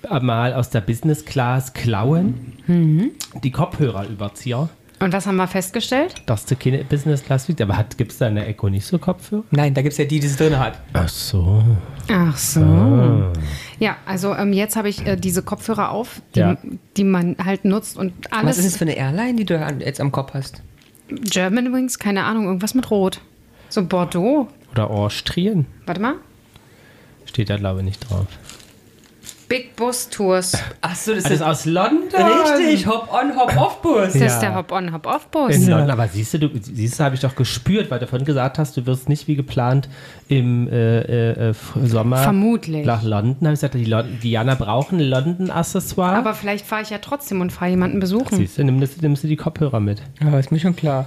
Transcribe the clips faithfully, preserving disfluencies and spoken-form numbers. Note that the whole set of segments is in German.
mal aus der Business Class klauen. Mhm. Die Kopfhörerüberzieher. Und was haben wir festgestellt? Dass du keine Business Class fliegst. Aber gibt es da in der Echo nicht so Kopfhörer? Nein, da gibt es ja die, die es drin hat. Ach so. Ach so. Ah. Ja, also ähm, jetzt habe ich äh, diese Kopfhörer auf, die, Ja. die man halt nutzt und alles. Was ist das für eine Airline, die du an- jetzt am Kopf hast? Germanwings, keine Ahnung, irgendwas mit Rot. So Bordeaux. Oder Austrien. Warte mal. Steht da, glaube ich, nicht drauf. Big Bus Tours. Achso, das Das ist aus London. richtig. Hop-on, Hop-off-Bus. Das Ja. ist der Hop-on, Hop-off-Bus. In London, aber siehst du, du siehst du, habe ich doch gespürt, weil du vorhin gesagt hast, du wirst nicht wie geplant im äh, äh, Sommer Vermutlich. nach London. Da habe ich gesagt, die Lon- Diana brauchen ein London-Accessoire. Aber vielleicht fahre ich ja trotzdem und fahre jemanden besuchen. Siehst du, nimmst, nimmst du die Kopfhörer mit. Ja, ist mir schon klar.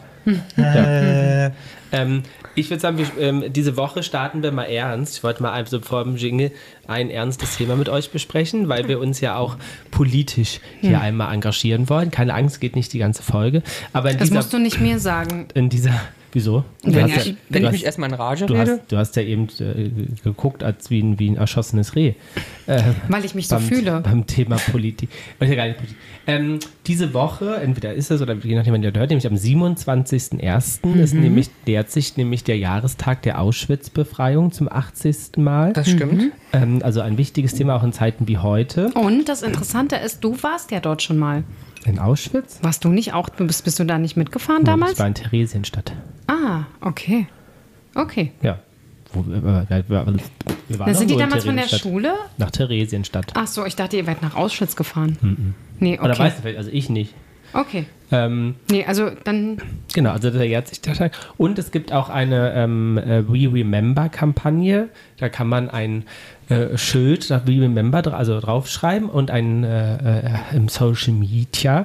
Ja. Ähm, ich würde sagen, wir, ähm, diese Woche starten wir mal ernst. Ich wollte mal also vor dem Jingle ein ernstes Thema mit euch besprechen, weil wir uns ja auch politisch hier Hm. einmal engagieren wollen. Keine Angst, geht nicht die ganze Folge. Aber in Das dieser, musst du nicht mir sagen. in dieser, wieso? Du Wenn, hast ich, ja- wenn du ich hast- mich erstmal in Rage Du rede. hast, du hast ja eben äh, geguckt, als wie ein, wie ein erschossenes Reh. Äh, Weil ich mich so beim, fühle. Beim Thema Politik. Äh, gar nicht Politik. Ähm, diese Woche, entweder ist es oder je nachdem, wann ihr hört, nämlich am siebenundzwanzigsten ersten ist Mhm. nämlich, nähert sich nämlich der Jahrestag der Auschwitz-Befreiung zum achtzigsten Mal. Das stimmt. Ähm, also ein wichtiges Thema auch in Zeiten wie heute. Und das Interessante ist, du warst ja dort schon mal. In Auschwitz? Warst du nicht auch, du bist, bist du da nicht mitgefahren Ich damals? war in Theresienstadt. Ah, okay. Okay. Ja. Wo, wir, wir, wir, wir waren Da sind doch die nur in damals von der Theresienstadt. Schule? Nach Theresienstadt. Ach so, ich dachte, ihr wärt nach Auschwitz gefahren. Nee, okay. Oder weißt du vielleicht, also ich nicht. Okay. Ähm, Nee, also dann, Genau, also der jährt sich der Tag. Und es gibt auch eine ähm, äh, We Remember-Kampagne. Da kann man ein äh, Schild, da We Remember, dra- also draufschreiben und ein äh, äh, im Social Media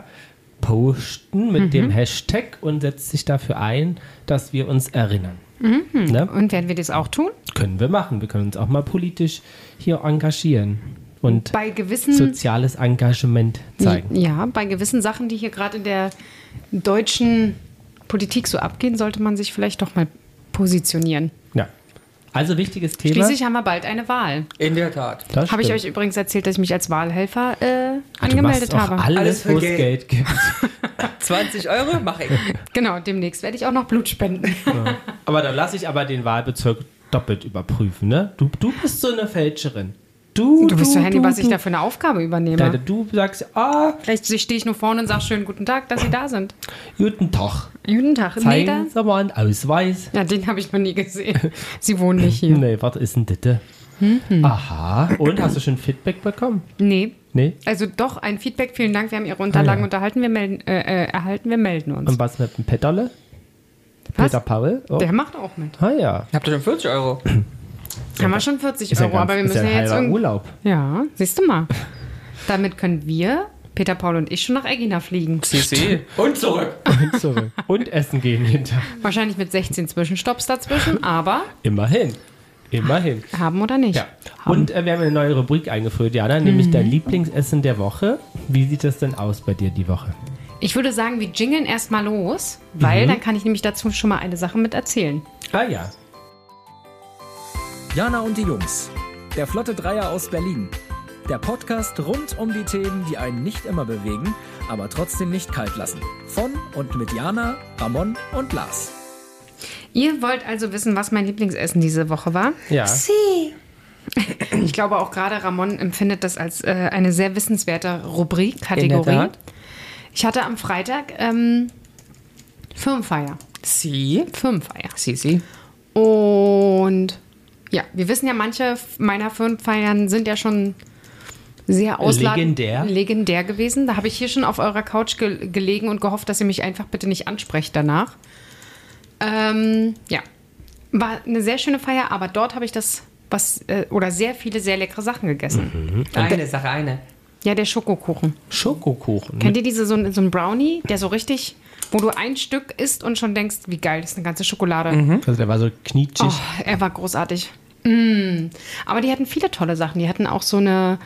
posten mit dem Hashtag und setzt sich dafür ein, dass wir uns erinnern. Ne? und werden wir das auch tun? Können wir machen. Wir können uns auch mal politisch hier engagieren und Bei gewissen, soziales Engagement zeigen. ja, bei gewissen Sachen, die hier gerade in der deutschen Politik so abgehen, sollte man sich vielleicht doch mal positionieren. Ja. Also wichtiges Thema. Schließlich haben wir bald eine Wahl. In der Tat. Das Habe ich stimmt. euch übrigens erzählt, dass ich mich als Wahlhelfer äh, Du angemeldet machst auch habe. alles, Alles für wo es Geld. Geld gibt. zwanzig Euro mache ich. Genau, demnächst werde ich auch noch Blut spenden. Aber dann lasse ich aber den Wahlbezirk doppelt überprüfen, ne? Du, du bist so eine Fälscherin. Du, Du bist so Handy, du, was ich du. da für eine Aufgabe übernehme. Ja, du sagst, ah, Vielleicht stehe ich nur vorne und sage schönen guten Tag, dass Sie da sind. guten Tag. Guten Tag. Nee, da, Zeigen Sie mal einen Ausweis. ja, den habe ich noch nie gesehen. Sie wohnen nicht hier. Nee, was ist denn das? Mhm. Aha. Und, hast du schon Feedback bekommen? Nee. Nee? Also doch, ein Feedback, vielen Dank. Wir haben Ihre Unterlagen Ah, ja. unterhalten, wir melden, äh, äh, erhalten, wir melden uns. Und was mit dem Petterle? Was? Peter Paul? Oh. Der macht auch mit. Ah ja. Habt ihr schon vierzig Euro? Haben wir schon vierzig Ist ja Euro, ganz- aber wir ist müssen ja ja ein jetzt halber irgendwie. Urlaub. Ja, siehst du mal. Damit können wir, Peter Paul und ich, schon nach Egina fliegen. C C. Und zurück. Und zurück. Und essen gehen hinter. Wahrscheinlich mit sechzehn Zwischenstopps dazwischen, aber Immerhin. Immerhin. haben oder nicht. Ja. Und äh, wir haben eine neue Rubrik eingeführt, Jana, nämlich dein Lieblingsessen der Woche. Wie sieht das denn aus bei dir die Woche? Ich würde sagen, wir jingeln erstmal los, weil dann kann ich nämlich dazu schon mal eine Sache mit erzählen. Ah ja. Jana und die Jungs. Der Flotte Dreier aus Berlin. Der Podcast rund um die Themen, die einen nicht immer bewegen, aber trotzdem nicht kalt lassen. Von und mit Jana, Ramon und Lars. Ihr wollt also wissen, was mein Lieblingsessen diese Woche war? Ja. Ich glaube auch gerade Ramon empfindet das als äh, eine sehr wissenswerte Rubrik, In der Kategorie. Tat. Ich hatte am Freitag ähm, Firmenfeier. Sie. Firmenfeier. Sie, sie. Und ja, wir wissen ja, manche meiner Firmenfeiern sind ja schon sehr ausladend. Legendär. Legendär gewesen. Da habe ich hier schon auf eurer Couch ge gelegen und gehofft, dass ihr mich einfach bitte nicht ansprecht danach. Ähm, ja, war eine sehr schöne Feier, aber dort habe ich das, was, äh, oder sehr viele sehr leckere Sachen gegessen. Eine Sache, eine. Ja, der Schokokuchen. Schokokuchen. Kennt ihr diese, so, ein- so ein Brownie, der so richtig, wo du ein Stück isst und schon denkst, wie geil, das ist eine ganze Schokolade. Also der war so knietschig. Oh, er war großartig. Mm. Aber die hatten viele tolle Sachen. Die hatten auch so eine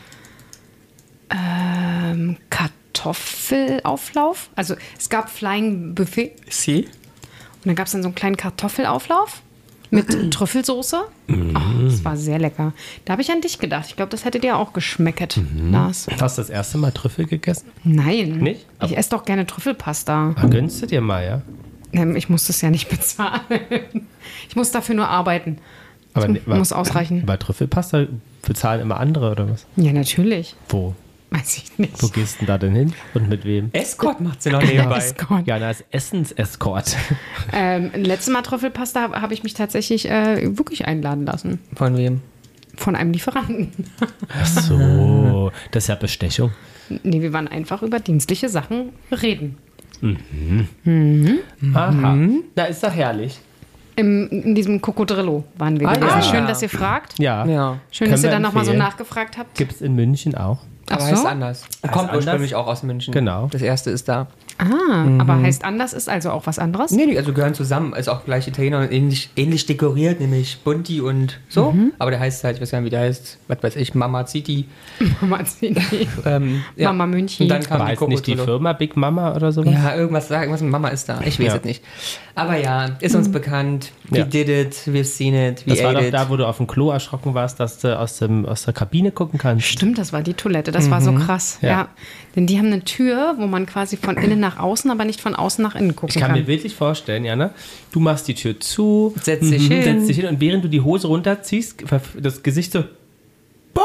ähm, Kartoffelauflauf. Also es gab Flying Buffet Sie. und dann gab es dann so einen kleinen Kartoffelauflauf Mit Trüffelsoße. Mm. Oh, das war sehr lecker. Da habe ich an dich gedacht. Ich glaube, das hätte dir auch geschmeckt, mm. Lars. Hast du das erste Mal Trüffel gegessen? Nein. Nicht? Ich esse doch gerne Trüffelpasta. Ach, gönnst du dir mal, ja? Ich muss das ja nicht bezahlen. Ich muss dafür nur arbeiten. Aber das ne, war, muss ausreichen. Bei Trüffelpasta bezahlen immer andere, oder was? Ja, natürlich. Wo? Weiß ich nicht. Wo gehst du denn da denn hin? Und mit wem? Escort macht sie noch nebenbei. Escort. Ja, als Essensescort. Ähm, letztes Mal Trüffelpasta habe hab ich mich tatsächlich äh, wirklich einladen lassen. Von wem? Von einem Lieferanten. Ach so, das ist ja Bestechung. Nee, wir waren einfach über dienstliche Sachen reden. Mhm. Mhm. Aha. Na, ist doch herrlich. Im, in diesem Cocodrillo waren wir Ah, gewesen. ja. Schön, dass ihr fragt. Ja. Ja. Schön, Können dass ihr wir dann nochmal so empfehlen. nachgefragt habt. Gibt es in München auch. Aber Ach so? heißt anders. Heißt Kommt anders? ursprünglich auch aus München. Genau. Das erste ist da. Ah, aber heißt anders ist also auch was anderes? Nee, die also gehören zusammen. Ist auch gleich Italiener und ähnlich, ähnlich dekoriert, nämlich Bunti und so. Mhm. Aber der heißt halt, ich weiß gar nicht, wie der heißt, was weiß ich, Mama City. Mama Zini. Ähm, ja. Mama München. Und dann kam Aber die heißt nicht die Cocodrillo. Firma Big Mama oder sowas? Ja, irgendwas, irgendwas mit Mama ist da. Ich weiß Ja. es nicht. Aber ja, ist uns bekannt. We Ja. did it, we've seen it, we Das war ate doch it. da, wo du auf dem Klo erschrocken warst, dass du aus, dem, aus der Kabine gucken kannst. Stimmt, das war die Toilette. Das war so krass. Ja. Ja. Denn die haben eine Tür, wo man quasi von innen nach außen, aber nicht von außen nach innen gucken Ich kann kann. mir wirklich vorstellen, Jana, du machst die Tür zu, Setz dich hin. setzt dich hin und während du die Hose runterziehst, das Gesicht so "Bah!"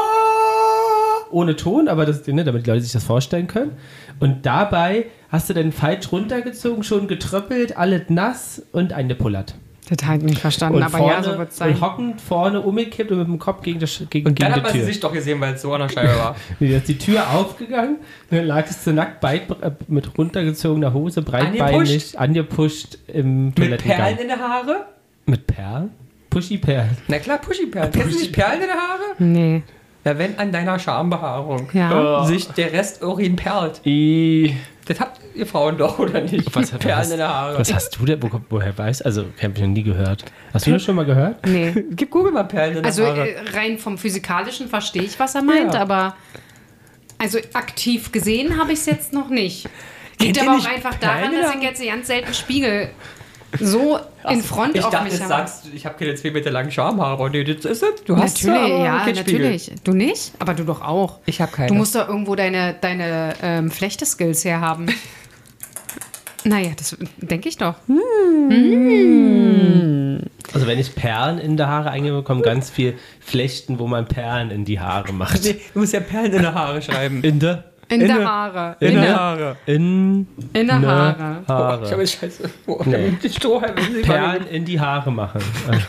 ohne Ton, aber das, ne, damit die Leute sich das vorstellen können. Und dabei hast du dann falsch runtergezogen, schon getröppelt, alles nass und eingepullert. Das habe ich nicht verstanden, Und aber vorne, ja, so wird es sein. und hockend vorne umgekippt und mit dem Kopf gegen, das, gegen, Und gegen dann die hat man sie Tür. sich doch gesehen, weil es so an der Scheibe war. Wie, da ist die Tür aufgegangen, dann lagst du nackt breit, äh, mit runtergezogener Hose, breitbeinig, angepusht im Mit Toilettengang. Perlen in der Haare? Mit Perlen? Pushy-Perlen. Na klar, Pushy-Perlen. Kennst du nicht Perlen in der Haare? Nee. Ja, wenn an deiner Schambehaarung Ja. sich der Rest Urin perlt. I, Das habt ihr Frauen doch, oder nicht? was, Perlen was, in der Haare. was hast du denn, wo, woher weißt also, habe ich noch nie gehört. Hast du das schon mal gehört? Nee. Gib Google mal Perlen in der Also Haare. äh, rein vom Physikalischen verstehe ich, was er meint, Ja. aber also aktiv gesehen habe ich es jetzt noch nicht. Kennt Liegt ihr aber auch nicht einfach Perlen daran, in dass der ich jetzt ganz selten Spiegel so in Front ich auf dachte, mich jetzt habe. sagst du, ich habe keine zwei Meter langen Schamhaare, aber nee, das ist es. Du hast Natürlich, aber ja, keinen Spiegel. natürlich. Du nicht? Aber du doch auch. Ich habe keine. Du musst doch irgendwo deine, deine ähm, Flechte-Skills herhaben. Naja, das denke ich doch. Also wenn ich Perlen in der Haare eingebe, kommen ganz viel Flechten, wo man Perlen in die Haare macht. Nee, du musst ja Perlen in der Haare schreiben. In der In, In der der- Haare. in In, der der, Haare. in, in der ne Haare. Oh, Haare. ich habe jetzt scheiße. Oh, Nee. die Strohhalme sind Perlen in die Haare machen.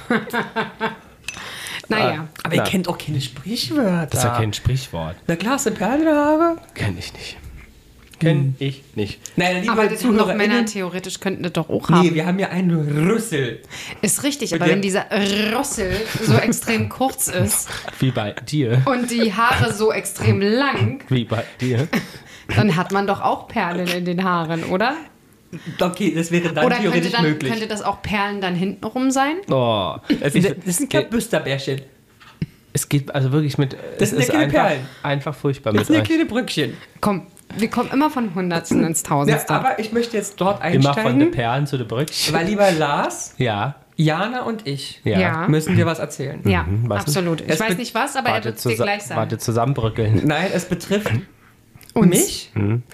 Naja. Aber ihr Na. kennt auch keine Sprichwörter. Das ist ja kein Sprichwort. Na klar, hast du Perlen in der Haare? Kenn ich nicht. Kenn ich nicht. Nein, liebe Aber das haben doch ZuhörerInnen, Männer theoretisch könnten das doch auch haben. Nee, wir haben ja einen Rüssel. Ist richtig, Mit aber der- wenn dieser Rossel so extrem kurz ist Wie bei dir. und die Haare so extrem lang, Wie bei dir. dann hat man doch auch Perlen in den Haaren, oder? Okay, das wäre dann Oder könnte, theoretisch dann, möglich. könnte das auch Perlen dann hintenrum sein? Oh. das, Ich- ist, das ist ein Kabüsterbärchen. Es geht also wirklich mit. Das es sind ja ist keine einfach, Perlen. einfach furchtbar Das mit sind ja euch. kleine Brückchen. Komm, wir kommen immer von Hundertsten ins Ja, Tausendste. aber ich möchte jetzt dort Immer von den einsteigen, Perlen zu den Bröckchen. weil lieber Lars, Ja. Jana und ich Ja. Ja. müssen dir was erzählen. ja, Mhm, was denn? absolut. Ich Es weiß be- nicht was, aber er Warte, wird es dir zusa- gleich sagen. warte zusammenbrückeln. Nein, es betrifft Uns. mich,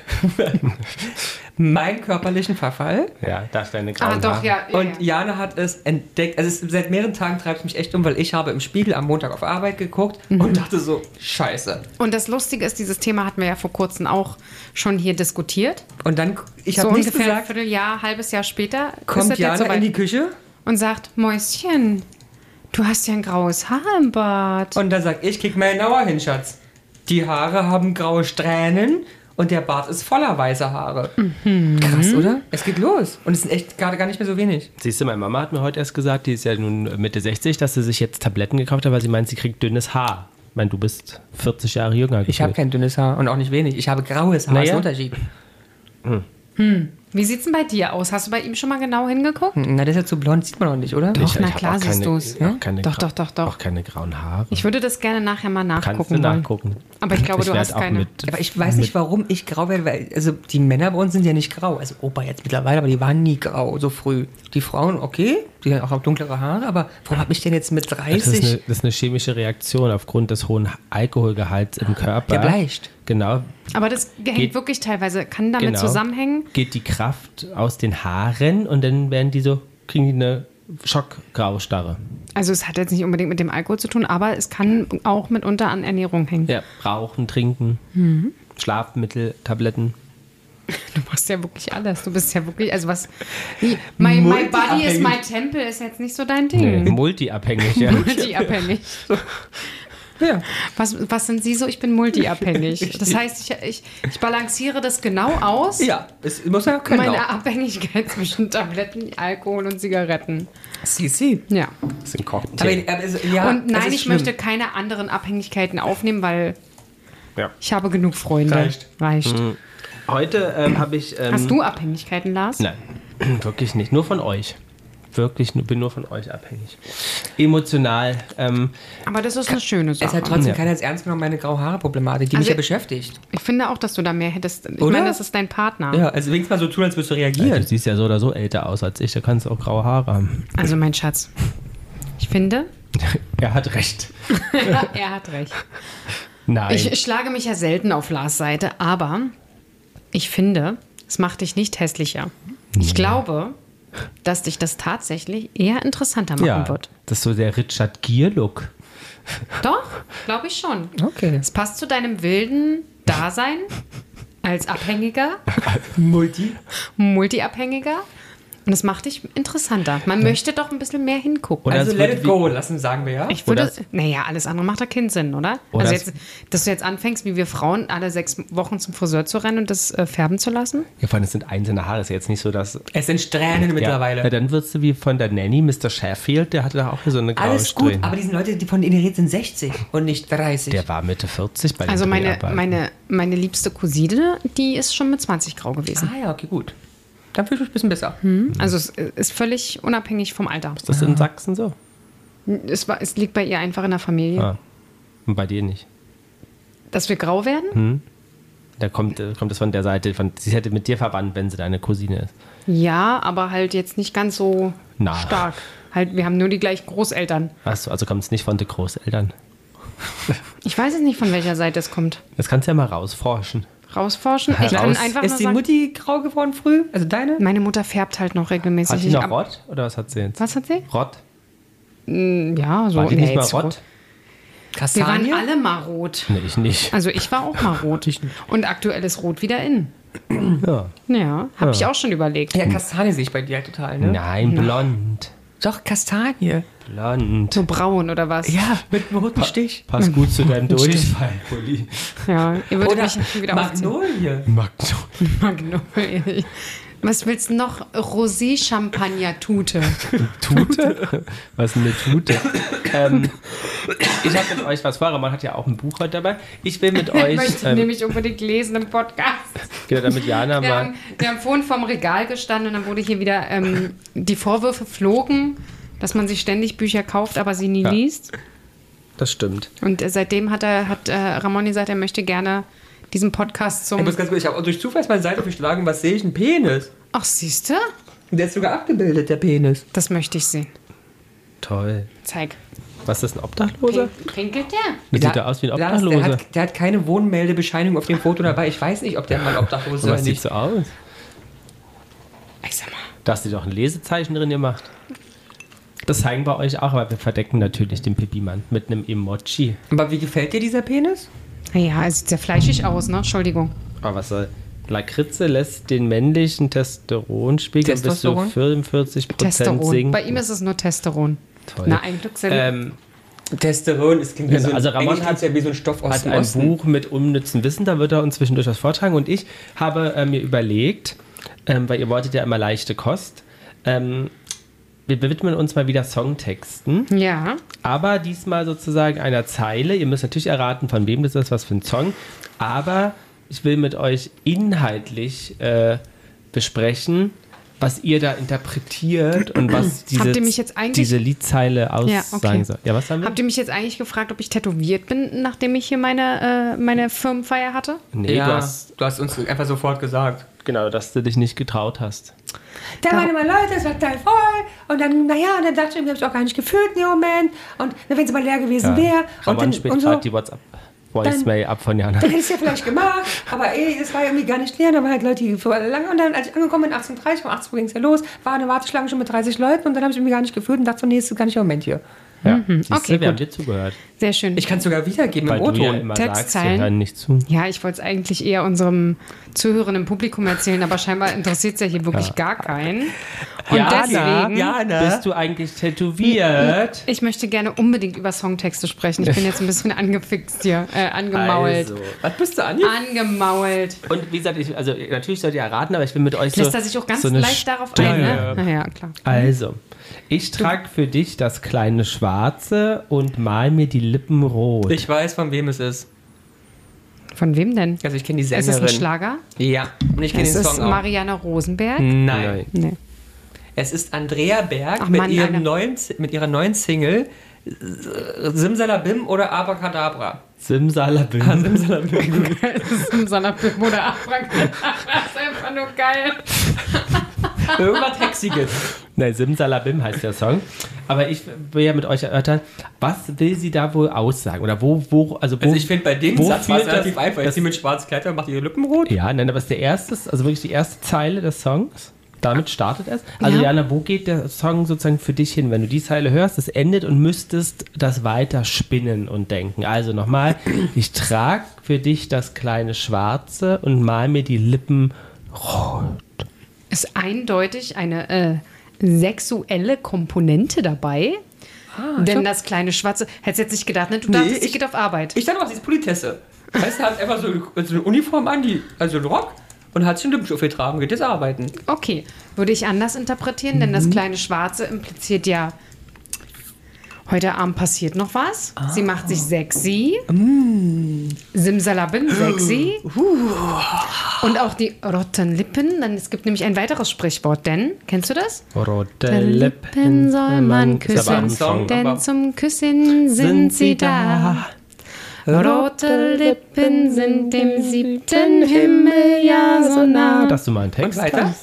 meinen körperlichen Verfall. Ja, da ist deine Ah, grauen doch, Haare. ja. ja, Und ja. Jana hat es entdeckt. Also es, seit mehreren Tagen treibt es mich echt um, weil ich habe im Spiegel am Montag auf Arbeit geguckt Mhm. und dachte so, scheiße. Und das Lustige ist, dieses Thema hatten wir ja vor kurzem auch schon hier diskutiert. Und dann, ich So habe nichts ungefähr ein gesagt, Vierteljahr, halbes Jahr später ist kommt das jetzt Jana soweit in die Küche und sagt, Mäuschen, du hast ja ein graues Haar im Bart. und dann sag ich, kick mal genauer hin, Schatz. Die Haare haben graue Strähnen und der Bart ist voller weißer Haare. Mhm. Krass, oder? Es geht los. Und es sind echt gerade gar nicht mehr so wenig. Siehst du, meine Mama hat mir heute erst gesagt, die ist ja nun Mitte sechzig, dass sie sich jetzt Tabletten gekauft hat, weil sie meint, sie kriegt dünnes Haar. Ich meine, du bist vierzig Jahre jünger. Ich habe kein dünnes Haar und auch nicht wenig. Ich habe graues Haar. Naja. Das ist ein Unterschied. Wie sieht's denn bei dir aus? Hast du bei ihm schon mal genau hingeguckt? Na, der ist ja zu blond, sieht man doch nicht, oder? Doch, Ich- na ich hab klar auch keine- siehst du's. auch keine Doch, grau- doch, doch, doch. Auch keine grauen Haare. Ich würde das gerne nachher mal Kannst nachgucken du wollen. nachgucken. Aber ich glaube, du werd hast auch keine. Mit, Aber ich weiß nicht, warum ich grau werde, weil also die Männer bei uns sind ja nicht grau. Also Opa jetzt mittlerweile, aber die waren nie grau, so früh. Die Frauen, okay, die haben auch dunklere Haare, aber warum habe ich denn jetzt mit das, ist dreißig... eine, das ist eine chemische Reaktion aufgrund des hohen Alkoholgehalts im Körper. Der bleicht. Genau. Aber das hängt Geht- wirklich teilweise, kann damit genau. zusammenhängen. Geht die Kraft aus den Haaren und dann werden die so, kriegen die eine Schockgraustarre. Also es hat jetzt nicht unbedingt mit dem Alkohol zu tun, aber es kann auch mitunter an Ernährung hängen. Ja, rauchen, trinken, Mhm. Schlafmittel, Tabletten. Du machst ja wirklich alles. Du bist ja wirklich, also was, wie, my, my body is my temple ist jetzt nicht so dein Nee, Ding. multiabhängig, ja. Multiabhängig. Ja. Was, was sind Sie so? Ich bin multiabhängig. Das heißt, ich, ich, ich balanciere das genau aus. Ja, es muss ja können Meine auch. Abhängigkeit zwischen Tabletten, Alkohol und Zigaretten. Sie, sie. Ja. Das ist ein Cocktail. Aber, aber es, ja, und es nein, ist ich schlimm. möchte keine anderen Abhängigkeiten aufnehmen, weil Ja. ich habe genug Freunde. Reicht. Reicht. Heute ähm, habe ich... Ähm, Hast du Abhängigkeiten, Lars? Nein, wirklich nicht. Nur von euch. Wirklich, nur, bin nur von euch abhängig. Emotional. Ähm, Aber das ist eine schöne Es Sache. hat trotzdem Ja. keiner jetzt ernst genommen, meine Grau-Haare-Problematik, die Also- mich ja beschäftigt. Ich finde auch, dass du da mehr hättest. Ich Oder? meine, das ist dein Partner. Ja, also wenigstens mal so tun, als würdest du du reagieren. siehst ja so oder so älter aus als ich. Da kannst du auch graue Haare haben. Also mein Schatz. Ich finde, Er hat recht. er hat recht. Nein. Ich schlage mich ja selten auf Lars Seite, aber ich finde, es macht dich nicht hässlicher. Ich glaube, dass dich das tatsächlich eher interessanter machen ja, wird. das ist so der Richard Gere-Look. Doch, glaube ich schon. Okay. Es passt zu deinem wilden Dasein als Abhängiger, Multi. Multiabhängiger. Und es macht dich interessanter. Man möchte doch ein bisschen mehr hingucken. Oder Also es let wird it wie- go lassen, sagen wir ja. Ich würde, Oder es- naja, alles andere macht da keinen Sinn, oder? Oder also es- jetzt, dass du jetzt anfängst, wie wir Frauen, alle sechs Wochen zum Friseur zu rennen und das äh, färben zu lassen? Ja, vor allem, es sind einzelne Haare. Ist ja jetzt nicht so, dass... Es sind Strähnen mittlerweile. Ja, dann wirst du wie von der Nanny, Mister Sheffield, der hatte da auch hier so eine graue Alles gut, Strähne. aber die sind Leute, die von denen ihr redet, sind sechzig und nicht dreißig. Der war Mitte vierzig bei den Also meine, Dreharbeiten. meine, meine liebste Cousine, die ist schon mit zwanzig grau gewesen. ah ja, okay, gut. Dann fühle ich mich ein bisschen besser. Also es ist völlig unabhängig vom Alter. Ist das in Sachsen so? Es, war, es liegt bei ihr einfach in der Familie. Ah. Und bei dir nicht? Dass wir grau werden? Da kommt, äh, kommt es von der Seite, von, sie hätte mit dir verwandt, wenn sie deine Cousine ist. Ja, aber halt jetzt nicht ganz so Na. stark. Halt, wir haben nur die gleichen Großeltern. Achso, also kommt es nicht von den Großeltern. Ich weiß es nicht, von welcher Seite es kommt. Das kannst du ja mal rausforschen. Rausforschen? Ich kann Raus. einfach Ist nur die sagen, Mutti grau geworden früh? Also deine? meine Mutter färbt halt noch regelmäßig. Hat die Ich noch ab- Rott? Oder was hat sie jetzt? Was hat sie? Rott? Ja, so. War die nee, nicht mal jetzt Rott? rot. Wir waren Kastanie? alle mal rot. Nee, ich nicht. Also ich war auch mal rot. Und aktuell ist rot wieder in. Ja. Ja, habe ich auch schon überlegt. Ja, Kastanie sehe ich bei dir halt total, ne? Nein, blond. Doch, Kastanie. Blond. So braun oder was? Ja, mit einem roten Stich. Pass gut zu deinem Durchfall, Pulli. Ja, ihr würdet Oder mich wieder aufziehen. Magnolie. Magno. Magnolie. Was willst du noch? Rosé-Champagner-Tute. Tute? Was ist eine Tute? ähm, ich habe mit euch was vor. Man hat ja auch ein Buch heute dabei. Ich will mit Ich euch, möchte ähm, nämlich unbedingt lesen im Podcast. genau, damit Jana Wir mal... haben, wir haben vorhin vorm Regal gestanden und dann wurde hier wieder ähm, die Vorwürfe flogen, dass man sich ständig Bücher kauft, aber sie nie Ja. liest. Das stimmt. Und äh, seitdem hat, er, hat äh, Ramon gesagt, er möchte gerne diesen Podcast zum... Ich muss ganz kurz, ich habe durch Zufall meine Seite verschlagen, was sehe ich? Ein Penis. Ach, siehst du? Der ist sogar abgebildet, der Penis. Das möchte ich sehen. Toll. Zeig. Was ist das, ein Obdachloser? Pinkelt der? Wie sieht der aus wie ein Lars, Obdachloser? Der hat, der hat keine Wohnmeldebescheinigung auf dem Foto dabei. Ich weiß nicht, ob der mal obdachlos ist oder Was sieht nicht. so aus? Ich sag mal. Da hast du doch ein Lesezeichen drin gemacht. Das zeigen wir euch auch, aber wir verdecken natürlich den Pipi-Mann mit einem Emoji. Aber wie gefällt dir dieser Penis? Ja, es sieht sehr fleischig aus, ne? Entschuldigung. Aber was soll... Lakritze lässt den männlichen Testosteronspiegel bis zu Testosteron? fünfundvierzig Prozent Testosteron. sinken. Bei ihm ist es nur Testosteron. Toll. Na, ein Glück. ähm, Testosteron, es klingt wie Genau, so ein, also Ramon eigentlich hat- klingt's ja wie so ein Stoff aus hat dem ein Osten. Buch mit unnützen Wissen, da wird er uns zwischendurch was vortragen. Und ich habe äh, mir überlegt, ähm, weil ihr wolltet ja immer leichte Kost, ähm, wir widmen uns mal wieder Songtexten, Ja. aber diesmal sozusagen einer Zeile. Ihr müsst natürlich erraten, von wem das ist, was für ein Song. Aber ich will mit euch inhaltlich äh, besprechen, was ihr da interpretiert und was diese, Habt ihr mich jetzt eigentlich- diese Liedzeile aussagen Ja, okay. soll. Ja, was haben wir? Habt ihr mich jetzt eigentlich gefragt, ob ich tätowiert bin, nachdem ich hier meine, äh, meine Firmenfeier hatte? Nee, ja, du hast, du hast uns einfach sofort gesagt. genau, dass du dich nicht getraut hast. Da waren immer Leute, es war total voll. Und dann, naja, und dann dachte ich, ich habe es auch gar nicht gefühlt in dem Moment. Und wenn es mal leer gewesen wäre. Und Ramon dann spielt und so, gerade die WhatsApp-Voicemail ab von Jana. dann hätte ich es ja vielleicht gemacht. Aber ey, es war irgendwie gar nicht leer. Da waren halt Leute, die vor lange. Und dann, als ich angekommen bin, achtzehn Uhr dreißig, um achtzehn Uhr ging es ja los, war eine Warteschlange schon mit dreißig Leuten. Und dann habe ich irgendwie gar nicht gefühlt und dachte so, nee, das ist gar nicht der Moment hier. Ja, siehst du, Okay, wir haben gut. dir zugehört. Sehr schön. Ich kann es sogar wiedergeben Weil im du ja O-Ton. immer sagst, wir Textzeilen. hören nicht zu. Ja, ich wollte es eigentlich eher unserem zuhörenden Publikum erzählen, aber scheinbar interessiert es ja hier wirklich gar keinen. Und deswegen, Jana. Bist du eigentlich tätowiert? ich möchte gerne unbedingt über Songtexte sprechen. Ich bin jetzt ein bisschen angefixt hier, äh, angemault. Also. Was bist du, Anja? Angemault. Und wie gesagt, ich, also natürlich sollt ihr erraten, aber ich will mit euch so... Lässt er sich auch ganz so eine leicht darauf Stimme. ein, ne? Naja, klar. Also, ich trage für dich das kleine Schwarze und mal mir die Lippen rot. Ich weiß, von wem es ist. Von wem denn? Also ich kenne die Ist Sängerin. es ein Schlager? Ja. Und ich kenne Es den ist Song auch. Marianne Rosenberg? Nein. Nee. Es ist Andrea Berg Ach mit, Mann, ihrem Alter. neuen, mit ihrer neuen Single äh, Simsalabim oder Abracadabra. Simsalabim. Simsalabim. Es ist ein Sonderbim oder Abracadabra. Das ist einfach nur geil. Irgendwas Hexiges. Nein, Simsalabim heißt der Song. Aber ich will ja mit euch erörtern, was will sie da wohl aussagen? Oder wo, wo, also wo... Also ich finde bei dem wo Satz war es führt relativ das- einfach. das- Ist sie mit schwarzem Kleid und macht ihre Lippen rot? Ja, nein, aber es ist der erste, also wirklich die erste Zeile des Songs. Damit startet es. Also Ja. Jana, wo geht der Song sozusagen für dich hin? Wenn du die Zeile hörst, es endet und müsstest das weiter spinnen und denken. Also nochmal, ich trage für dich das kleine Schwarze und mal mir die Lippen rot. Ist eindeutig eine äh, sexuelle Komponente dabei. Denn das kleine Schwarze, hättest du jetzt nicht gedacht, ne? Du Nee, dachtest, sie ich- geht auf Arbeit. Ich dachte auch, sie ist Politesse. Heißt, er hat einfach so, so eine Uniform an, die, also einen Rock, und hat sich einen Lippenstift getragen, geht jetzt arbeiten. Okay, würde ich anders interpretieren, denn Mhm. das kleine Schwarze impliziert ja, heute Abend passiert noch was. Sie macht sich sexy. Mm. Simsalabim, sexy. Und auch die roten Lippen. Dann, es gibt nämlich ein weiteres Sprichwort, denn, kennst du das? Rote Lippen soll man Ist aber auch ein küssen, Song. denn aber- zum Küssen sind sie da. Rote Lippen sind dem siebten Himmel ja so nah. Hast du mal einen Text? Und weiter?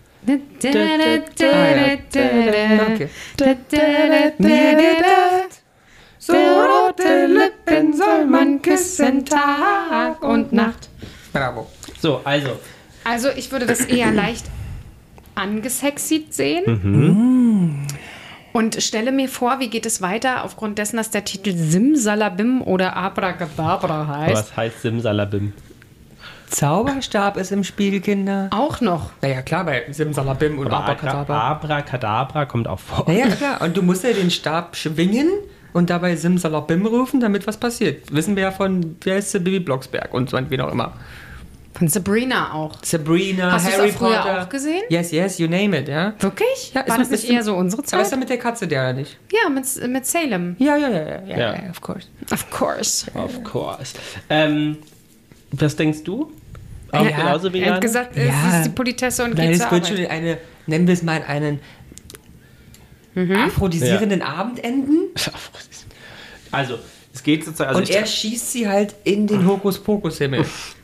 Okay. Okay. Mir gedacht, so rote Lippen soll man küssen Tag und Nacht. Bravo. So, also, Also ich würde das eher leicht angesexied sehen. Und stelle mir vor, wie geht es weiter, aufgrund dessen, dass der Titel Simsalabim oder Abracadabra heißt. was heißt Simsalabim? Zauberstab ist im Spiel, Kinder. Auch noch. Naja, klar, bei Simsalabim und Oder Abracadabra. Abracadabra kommt auch vor. Naja, klar. Und du musst ja den Stab schwingen und dabei Simsalabim rufen, damit was passiert. Wissen wir ja von, wie heißt sie, Bibi Blocksberg und so und wen auch immer. Von Sabrina auch. Sabrina, Hast du es Harry auch früher Potter. auch gesehen? Yes, yes, you name it, ja. Wirklich? Ja, ist War das ein nicht bisschen- eher so unsere Aber ist ja Zeit? mit der Katze der oder nicht? Ja, mit, mit Salem. Ja, ja, ja, ja, ja, Ja. ja, of course. Of course. Of course. Ähm, was denkst du? Auch Ja, genauso wie Er hat Jan? gesagt, es Ja. ist die Politesse und Nein, geht es zur wird Arbeit. schon in eine, nennen wir es mal, einen aphrodisierenden Abend enden. Also, es geht sozusagen... Also Und ich- er schießt sie halt in den Hokuspokus-Himmel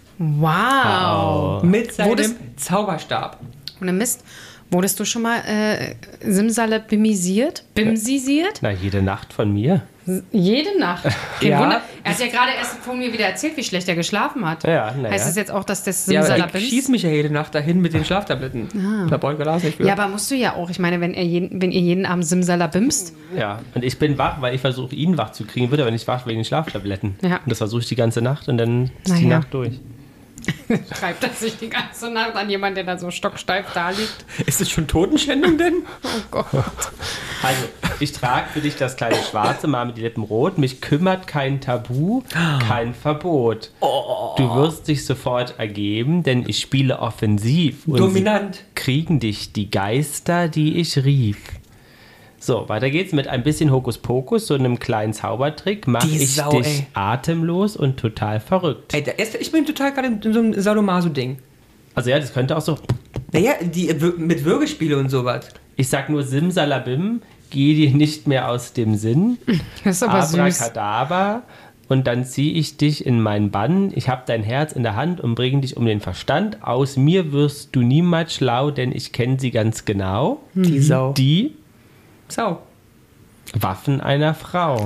Wow. mit seinem Wurdest- Zauberstab. Ohne Mist. Wurdest du schon mal äh, Simsalabimisiert? Bimsisiert? Na, jede Nacht von mir. Jede Nacht. Kein Ja. Wunder. Er hat ja gerade erst von mir wieder erzählt, wie schlecht er geschlafen hat. Ja, na Heißt ja. das jetzt auch, dass das Ja, aber ich Simsalabim... schieß mich ja jede Nacht dahin mit den Schlaftabletten. Da brauche ich Glas nicht für. Ja, aber musst du ja auch. Ich meine, wenn, er jeden, wenn ihr jeden Abend Simsalabimst, Ja, und ich bin wach, weil ich versuche, ihn wach zu kriegen, wird aber nicht wach wegen den Schlaftabletten. Ja. Und das versuche ich die ganze Nacht und dann ist die Naja. Nacht durch. schreibt er sich die ganze Nacht an jemanden, der da so stocksteif da liegt. Ist es schon Totenschändung denn? Oh Gott. Also, ich trage für dich das kleine Schwarze, mal mit die Lippen rot. Mich kümmert kein Tabu, kein Verbot. Du wirst dich sofort ergeben, denn ich spiele offensiv. Und Dominant. sie kriegen dich die Geister, die ich rief. So, weiter geht's mit ein bisschen Hokuspokus, so einem kleinen Zaubertrick. Mach Die ich Sau, dich ey. atemlos und total verrückt. Ey, der erste, ich bin total gerade in so einem Sadomaso-Ding. Also ja, das könnte auch so Naja, die äh, mit Würgespiele und sowas. Ich sag nur Simsalabim, geh dir nicht mehr aus dem Sinn. Das ist aber süß. Abracadabra. Und dann ziehe ich dich in meinen Bann. Ich habe dein Herz in der Hand und bringe dich um den Verstand. Aus mir wirst du niemals schlau, denn ich kenne sie ganz genau. Die Sau. Die Sau. Waffen einer Frau.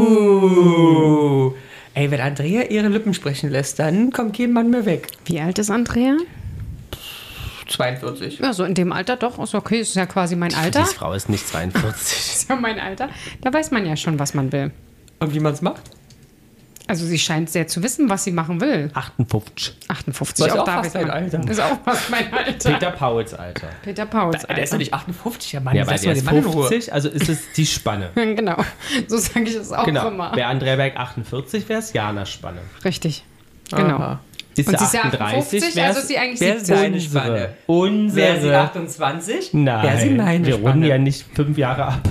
Oh. Ey, wenn Andrea ihre Lippen sprechen lässt, dann kommt kein Mann mehr weg. Wie alt ist Andrea? zweiundvierzig. Ja, so in dem Alter doch. Ist okay, ist ja quasi mein Alter. Diese Frau ist nicht zweiundvierzig. Ist ja mein Alter. Da weiß man ja schon, was man will. Und wie man es macht? Also sie scheint sehr zu wissen, was sie machen will. achtundfünfzig. achtundfünfzig, Das ist auch auch da fast wird dein man- Alter. Das ist auch fast mein Alter. Peter Pauls Alter. Peter Pauls Der ist Alter. doch nicht achtundfünfzig, ja Mann. Ja, weil lass der mal ist den Mann in Ruhe. fünfzig, also ist es die Spanne. Genau, so sage ich es auch Genau. immer. Wäre Andrea Berg achtundvierzig, wäre es Jana Spanne. Richtig, genau. Aha. Ist Und sie sie ist ja achtunddreißig, achtunddreißig, wär's also ist sie eigentlich Wer ist siebzig. deine Spanne? Unsere. Wäre sie achtundzwanzig? Nein, Wäre sie meine wir runden Spanne. ja nicht fünf Jahre ab.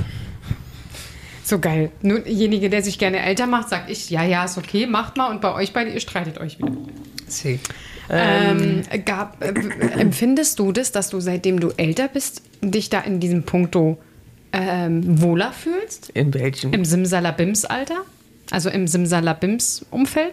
So geil. Nur derjenige, der sich gerne älter macht, sagt ich, ja, ja, ist okay, macht mal. Und bei euch beide, ihr streitet euch wieder. Sie. Ähm, gab, äh, empfindest du das, dass du, seitdem du älter bist, dich da in diesem Punkto ähm, wohler fühlst? In welchem? Im Simsalabims-Alter? Also im Simsalabims-Umfeld?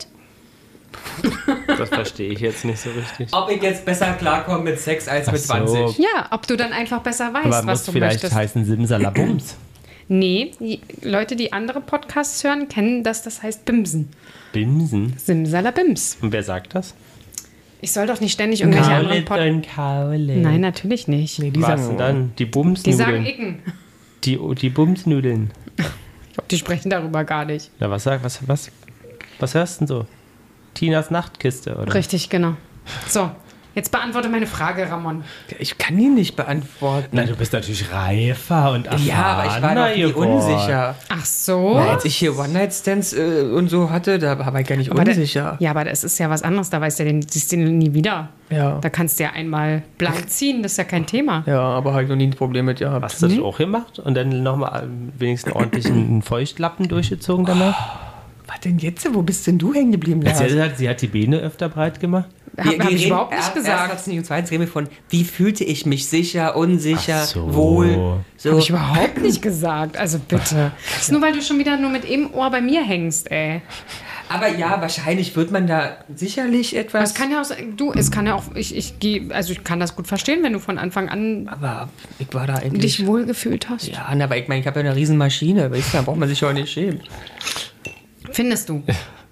Das verstehe ich jetzt nicht so richtig. Ob ich jetzt besser klarkomme mit Sex als mit so. zwanzig? Ja, ob du dann einfach besser weißt, Aber was muss du vielleicht möchtest. heißen Simsalabums. Nee, die Leute, die andere Podcasts hören, kennen das, das heißt Bimsen. Bimsen. Simsalabims. Und wer sagt das? Ich soll doch nicht ständig irgendwelche anderen Podcasts... und Kaule. Nein, natürlich nicht. Nee, die Was sagen denn dann? Die Die sagen Bumsnudeln. Icken. Die, die Bumsnudeln. Ich glaube, die sprechen darüber gar nicht. Na, was sag, was, was, was hörst du denn so? Tinas Nachtkiste, oder? Richtig, genau. So, jetzt beantworte meine Frage, Ramon. Ich kann die nicht beantworten. Na, du bist natürlich reifer und erfahrener ja, aber ich war doch nie geworden. unsicher. Ach so. Als ich hier One-Night-Stands äh, und so hatte, da war ich gar nicht Aber da- unsicher. ja, aber das ist ja was anderes. Da weißt du ja, den, siehst du den nie wieder. Ja. Da kannst du ja einmal blank ziehen, das ist ja kein Thema. Ja, aber habe ich noch nie ein Problem mit gehabt. Hast du das auch gemacht? Und dann nochmal wenigstens ordentlich einen Feuchtlappen durchgezogen danach? Was denn jetzt? Wo bist denn du hängen geblieben, Sie Lars? hat gesagt, sie hat die Beine öfter breit gemacht. Hab, hab ich überhaupt nicht Erst gesagt. hat's nicht und zweitens reden wir von, wie fühlte ich mich sicher, unsicher, Ach so. wohl. So. Habe ich überhaupt nicht gesagt. Also bitte. Das ist nur, weil du schon wieder nur mit einem Ohr bei mir hängst, ey. Aber ja, wahrscheinlich wird man da sicherlich etwas... Es kann ja auch, du, es kann ja auch, ich, ich gehe, also ich kann das gut verstehen, wenn du von Anfang an aber ich war da eigentlich... dich wohlgefühlt hast. Ja, na, aber ich meine, ich habe ja eine riesen Maschine, weißt du, da braucht man sich auch nicht schämen. Findest du?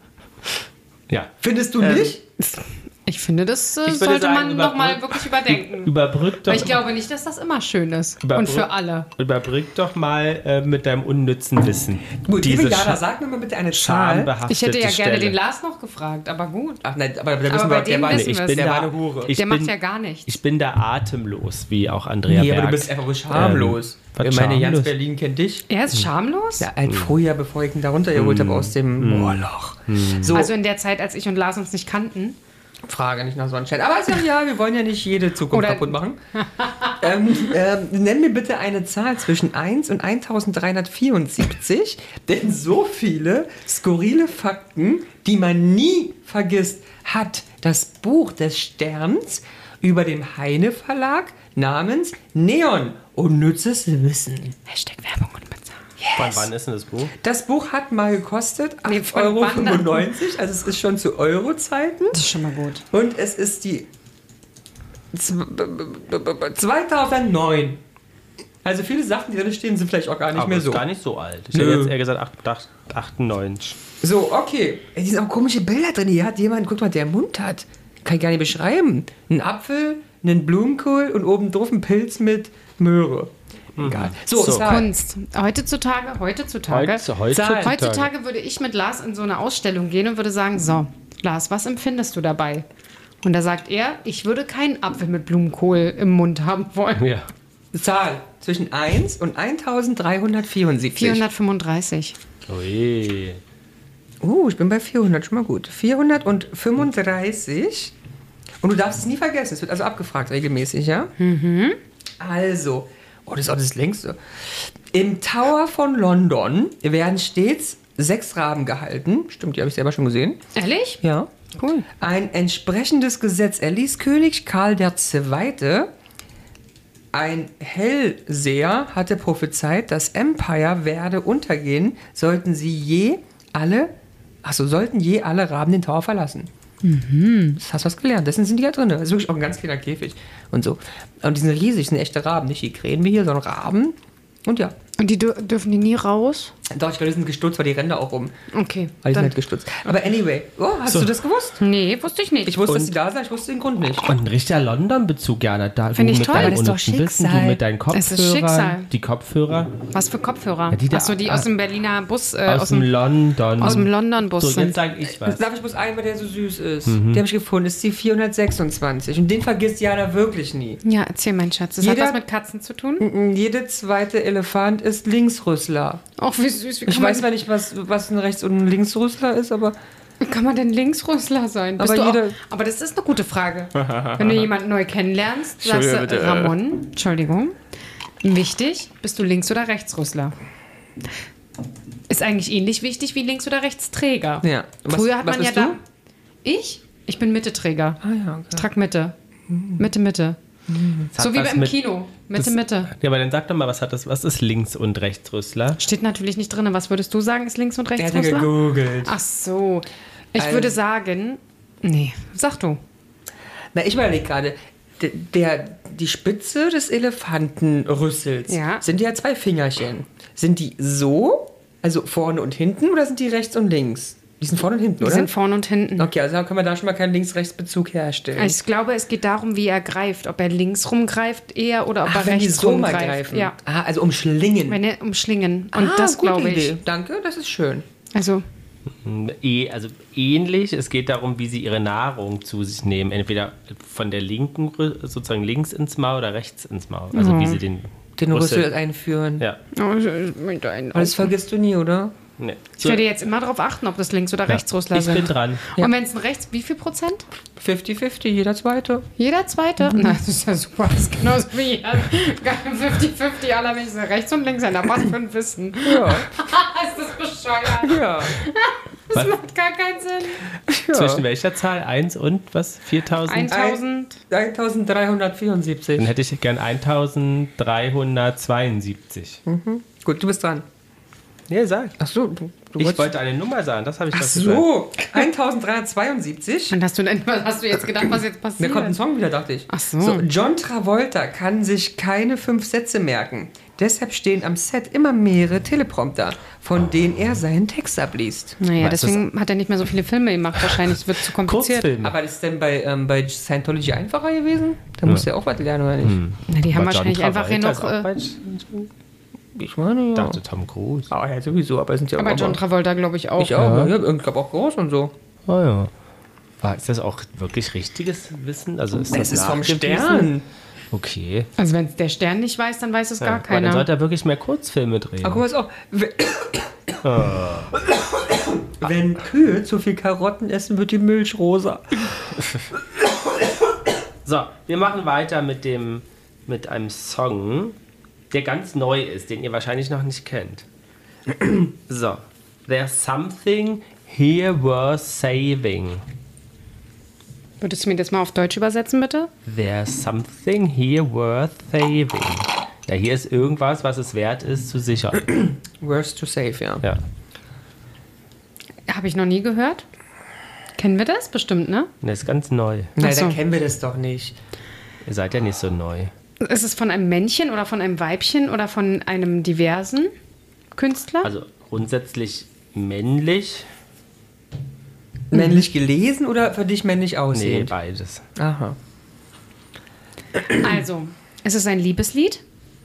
Ja. Findest du Ähm, nicht? Ich finde, das äh, würde sollte sagen, man über- nochmal wirklich überdenken. Überbrück doch, Weil ich glaube nicht, dass das immer schön ist. Überbrück- Und für alle. überbrück doch mal äh, mit deinem unnützen Wissen. Gut, diese liebe Jana, Sch- sag mir mal bitte eine Zahl. schambehaftete Ich hätte ja gerne Stelle. den Lars noch gefragt, aber gut. Ach nein, aber da wissen Aber wir, bei der dem war, wissen Ich wir bin es. der da, war eine Hure. Ich Der bin, macht ja gar nichts. Ich bin da atemlos, wie auch Andrea Nee, Berg. aber du bist einfach bloß schamlos. Ähm, was ich meine, ganz schamlos? Berlin kennt dich. Er ist schamlos? Ja, ein Frühjahr, bevor ich ihn da runtergeholt habe aus dem Moorloch. So, Also in der Zeit, als ich und Lars uns nicht kannten. Frage nicht nach Sonnenschein. Aber ist ja, ja, wir wollen ja nicht jede Zukunft Oder- kaputt machen. ähm, ähm, nenn mir bitte eine Zahl zwischen eins und eintausenddreihundertvierundsiebzig, denn so viele skurrile Fakten, die man nie vergisst, hat das Buch des Sterns über dem Heine Verlag namens Neon. Unnützes Wissen. Hashtag Werbung und Bezahlen. Von wann ist denn das Buch? Das Buch hat mal gekostet Nee, acht von Euro wann dann? fünfundneunzig, also es ist schon zu Euro-Zeiten. Das ist schon mal gut. Und es ist die zweitausendneun. Also viele Sachen, die drin stehen, sind vielleicht auch gar nicht Aber mehr ist so. gar nicht so alt. Ich Nö. hätte jetzt eher gesagt acht- acht- achtundneunzig. So, okay. Ey, die sind auch komische Bilder drin. Hier hat jemand, guck mal, der Mund hat. Kann ich gar nicht beschreiben. Ein Apfel, einen Blumenkohl und oben drauf ein Pilz mit Möhre. Egal. So, So. Zahl. Kunst. Heutzutage, heutzutage, Heutz- heutzutage. heutzutage würde ich mit Lars in so eine Ausstellung gehen und würde sagen, so, Lars, was empfindest du dabei? Und da sagt er, ich würde keinen Apfel mit Blumenkohl im Mund haben wollen. Ja. Zahl zwischen eins und eintausenddreihundertvierundsiebzig. vierhundertfünfunddreißig. Ui. Uh, ich bin bei vierhundert, schon mal gut. vierhundertfünfunddreißig. Und du darfst es nie vergessen. Es wird also abgefragt regelmäßig, ja? Mhm. Also, oh, das ist auch das längste. Im Tower von London werden stets sechs Raben gehalten. Stimmt, die habe ich selber schon gesehen. Ehrlich? Ja. Cool. Ein entsprechendes Gesetz erließ König Karl der Zweite. Ein Hellseher hatte prophezeit, das Empire werde untergehen, sollten sie je alle, achso, sollten je alle Raben den Tower verlassen. Mhm. Das hast du was gelernt. Deswegen sind die ja drin. Das ist wirklich auch ein ganz kleiner Käfig und so. Und die sind riesig, sind echte Raben, nicht die Krähen wie hier, sondern Raben. Und ja. Und die dür- dürfen die nie raus? Doch, ich glaube, die sind gestutzt, weil die Ränder auch rum. Okay. Weil die sind dann- halt gestutzt. Aber anyway, oh, hast So. du das gewusst? Nee, wusste ich nicht. Ich wusste, dass Und- die da sind, ich wusste den Grund nicht. Und ein richtiger London-Bezug, Jana. Da, du Find ich mit toll. deinem Das ist doch unnützen Wissen, du Schicksal. mit deinen Das ist Kopfhörern, Schicksal. die Kopfhörer Was für Kopfhörer? Ja, die da- Achso, die aus dem Berliner Bus, äh, aus, aus dem dem, London. aus dem London-Bus So, sind. jetzt sage ich was. Darf ich bloß einen, weil der so süß ist? Den habe ich gefunden, ist die vierhundertsechsundzwanzig. Und den vergisst Jana wirklich nie. Ja, erzähl, mein Schatz. Das Jeder- hat was mit Katzen zu tun? Mm, Jede zweite Elefant ist Linksrüssler. Auch wie süß. Wie Ich kann, weiß man, zwar nicht, was, was ein Rechts- und ein Linksrüssler ist, aber wie kann man denn Linksrüssler sein? Bist Aber du auch, jeder- aber das ist eine gute Frage. Wenn du jemanden neu kennenlernst, sagst Entschuldigung, du, bitte. Ramon, Entschuldigung, wichtig, bist du Links- oder Rechtsrüssler? Ist eigentlich ähnlich wichtig wie Links- oder Rechtsträger. ja. Was, Früher hat was man ja bist da... du? Ich? Ich bin Mitte-Träger. Ah ja, okay. Trag Mitte. Mitte, Mitte. Das So hat wie was beim mit- Kino. Mitte, das- Mitte. Ja, aber dann sag doch mal, was hat das? Was ist Links- und Rechtsrüssler? Steht natürlich nicht drin. Was würdest du sagen, ist Links- und Der hat ja Rechtsrüssler? gegoogelt. Ach so. Ich Also- würde sagen... Nee, sag du. Na, ich überlege gerade, der, der, die Spitze des Elefantenrüssels Ja. sind ja zwei Fingerchen. Sind die so, also vorne und hinten, oder sind die rechts und links? Die sind vorne und hinten, Die oder? sind vorne und hinten. Okay, also können wir da schon mal keinen Links-Rechts-Bezug herstellen. Ich glaube, es geht darum, wie er greift. Ob er links rumgreift eher oder ob Ach, er wenn die rechts so mal rumgreift. greifen. Ja, Ah, also umschlingen. wenn er umschlingen. Und ah, das gute glaube ich. Idee. Danke, das ist schön. Also, Eh, also ähnlich, es geht darum, wie sie ihre Nahrung zu sich nehmen. Entweder von der linken, Rü- sozusagen links ins Maul oder rechts ins Maul. Also Mhm. wie sie den, Den Rüssel einführen. Ja, oh, ich- ich möchte einen Aber das auf- vergisst du nie, oder? ne. ich werde jetzt immer darauf achten, ob das Links- oder Ja. Rechtsrüssler Ich bin sind. dran. Ja. Und wenn es ein Rechts, wie viel Prozent? fünfzig fünfzig, jeder Zweite. Jeder Zweite? Mhm. Na, das ist ja super. Das ist genauso wie jeder. fünfzig fünfzig aller Menschen rechts und links. Na, was für ein Wissen. Ja. ist das bescheuert? ja. Das macht gar keinen Sinn. Zwischen welcher Zahl? eins und was? viertausend? eintausend. eintausenddreihundertvierundsiebzig. Dann hätte ich gern eintausenddreihundertzweiundsiebzig. Gut, du bist dran. Ja, sag. Ach so, du, du Ich wolltest- wollte eine Nummer sagen, das habe ich Ach doch gesagt. so, eintausenddreihundertzweiundsiebzig. Und hast du denn, was hast du jetzt gedacht, was jetzt Mir passiert? kommt ein Song wieder, dachte ich. Ach so. John Travolta kann sich keine fünf Sätze merken. Deshalb stehen am Set immer mehrere Teleprompter, von denen er seinen Text abliest. Naja, Was deswegen hat er nicht mehr so viele Filme gemacht. Wahrscheinlich es wird zu kompliziert. Kurzfilme. Aber ist denn bei, ähm, bei Scientology einfacher gewesen? Da musst du ja auch was lernen, oder nicht? Na, die haben Aber wahrscheinlich John einfach hier Travolta noch. ist auch Äh, bei- Ich meine, ja. Ich dachte Tom Cruise. Ah, ja, sowieso, aber es sind ja aber auch John Travolta, glaube ich, auch. Ich auch, ja. Ich glaube auch groß und so. Oh ja. War, ist das auch wirklich richtiges Wissen? Also ist das Es ist vom nachgewiesen? Stern. Okay. Also wenn es der Stern nicht weiß, dann weiß es Ja, gar aber dann keiner. sollte er wirklich mehr Kurzfilme drehen. Aber guck mal, ist auch. Wenn, wenn Kühe zu viel Karotten essen, wird die Milch rosa. So, wir machen weiter mit dem mit einem Song, der ganz neu ist, den ihr wahrscheinlich noch nicht kennt. So, there's something here worth saving. Würdest du mir das mal auf Deutsch übersetzen, bitte? There's something here worth saving. Ja, hier ist irgendwas, was es wert ist zu sichern. Worst to save, ja. Ja. Habe ich noch nie gehört. Kennen wir das? Bestimmt, ne? Das ist ganz neu. Nein, Ach so. dann kennen wir das doch nicht. Ihr seid ja nicht so neu. Ist es von einem Männchen oder von einem Weibchen oder von einem diversen Künstler? Also grundsätzlich männlich. Männlich gelesen oder für dich männlich Nee, aussehend? beides. Aha. Also, es ist ein Liebeslied.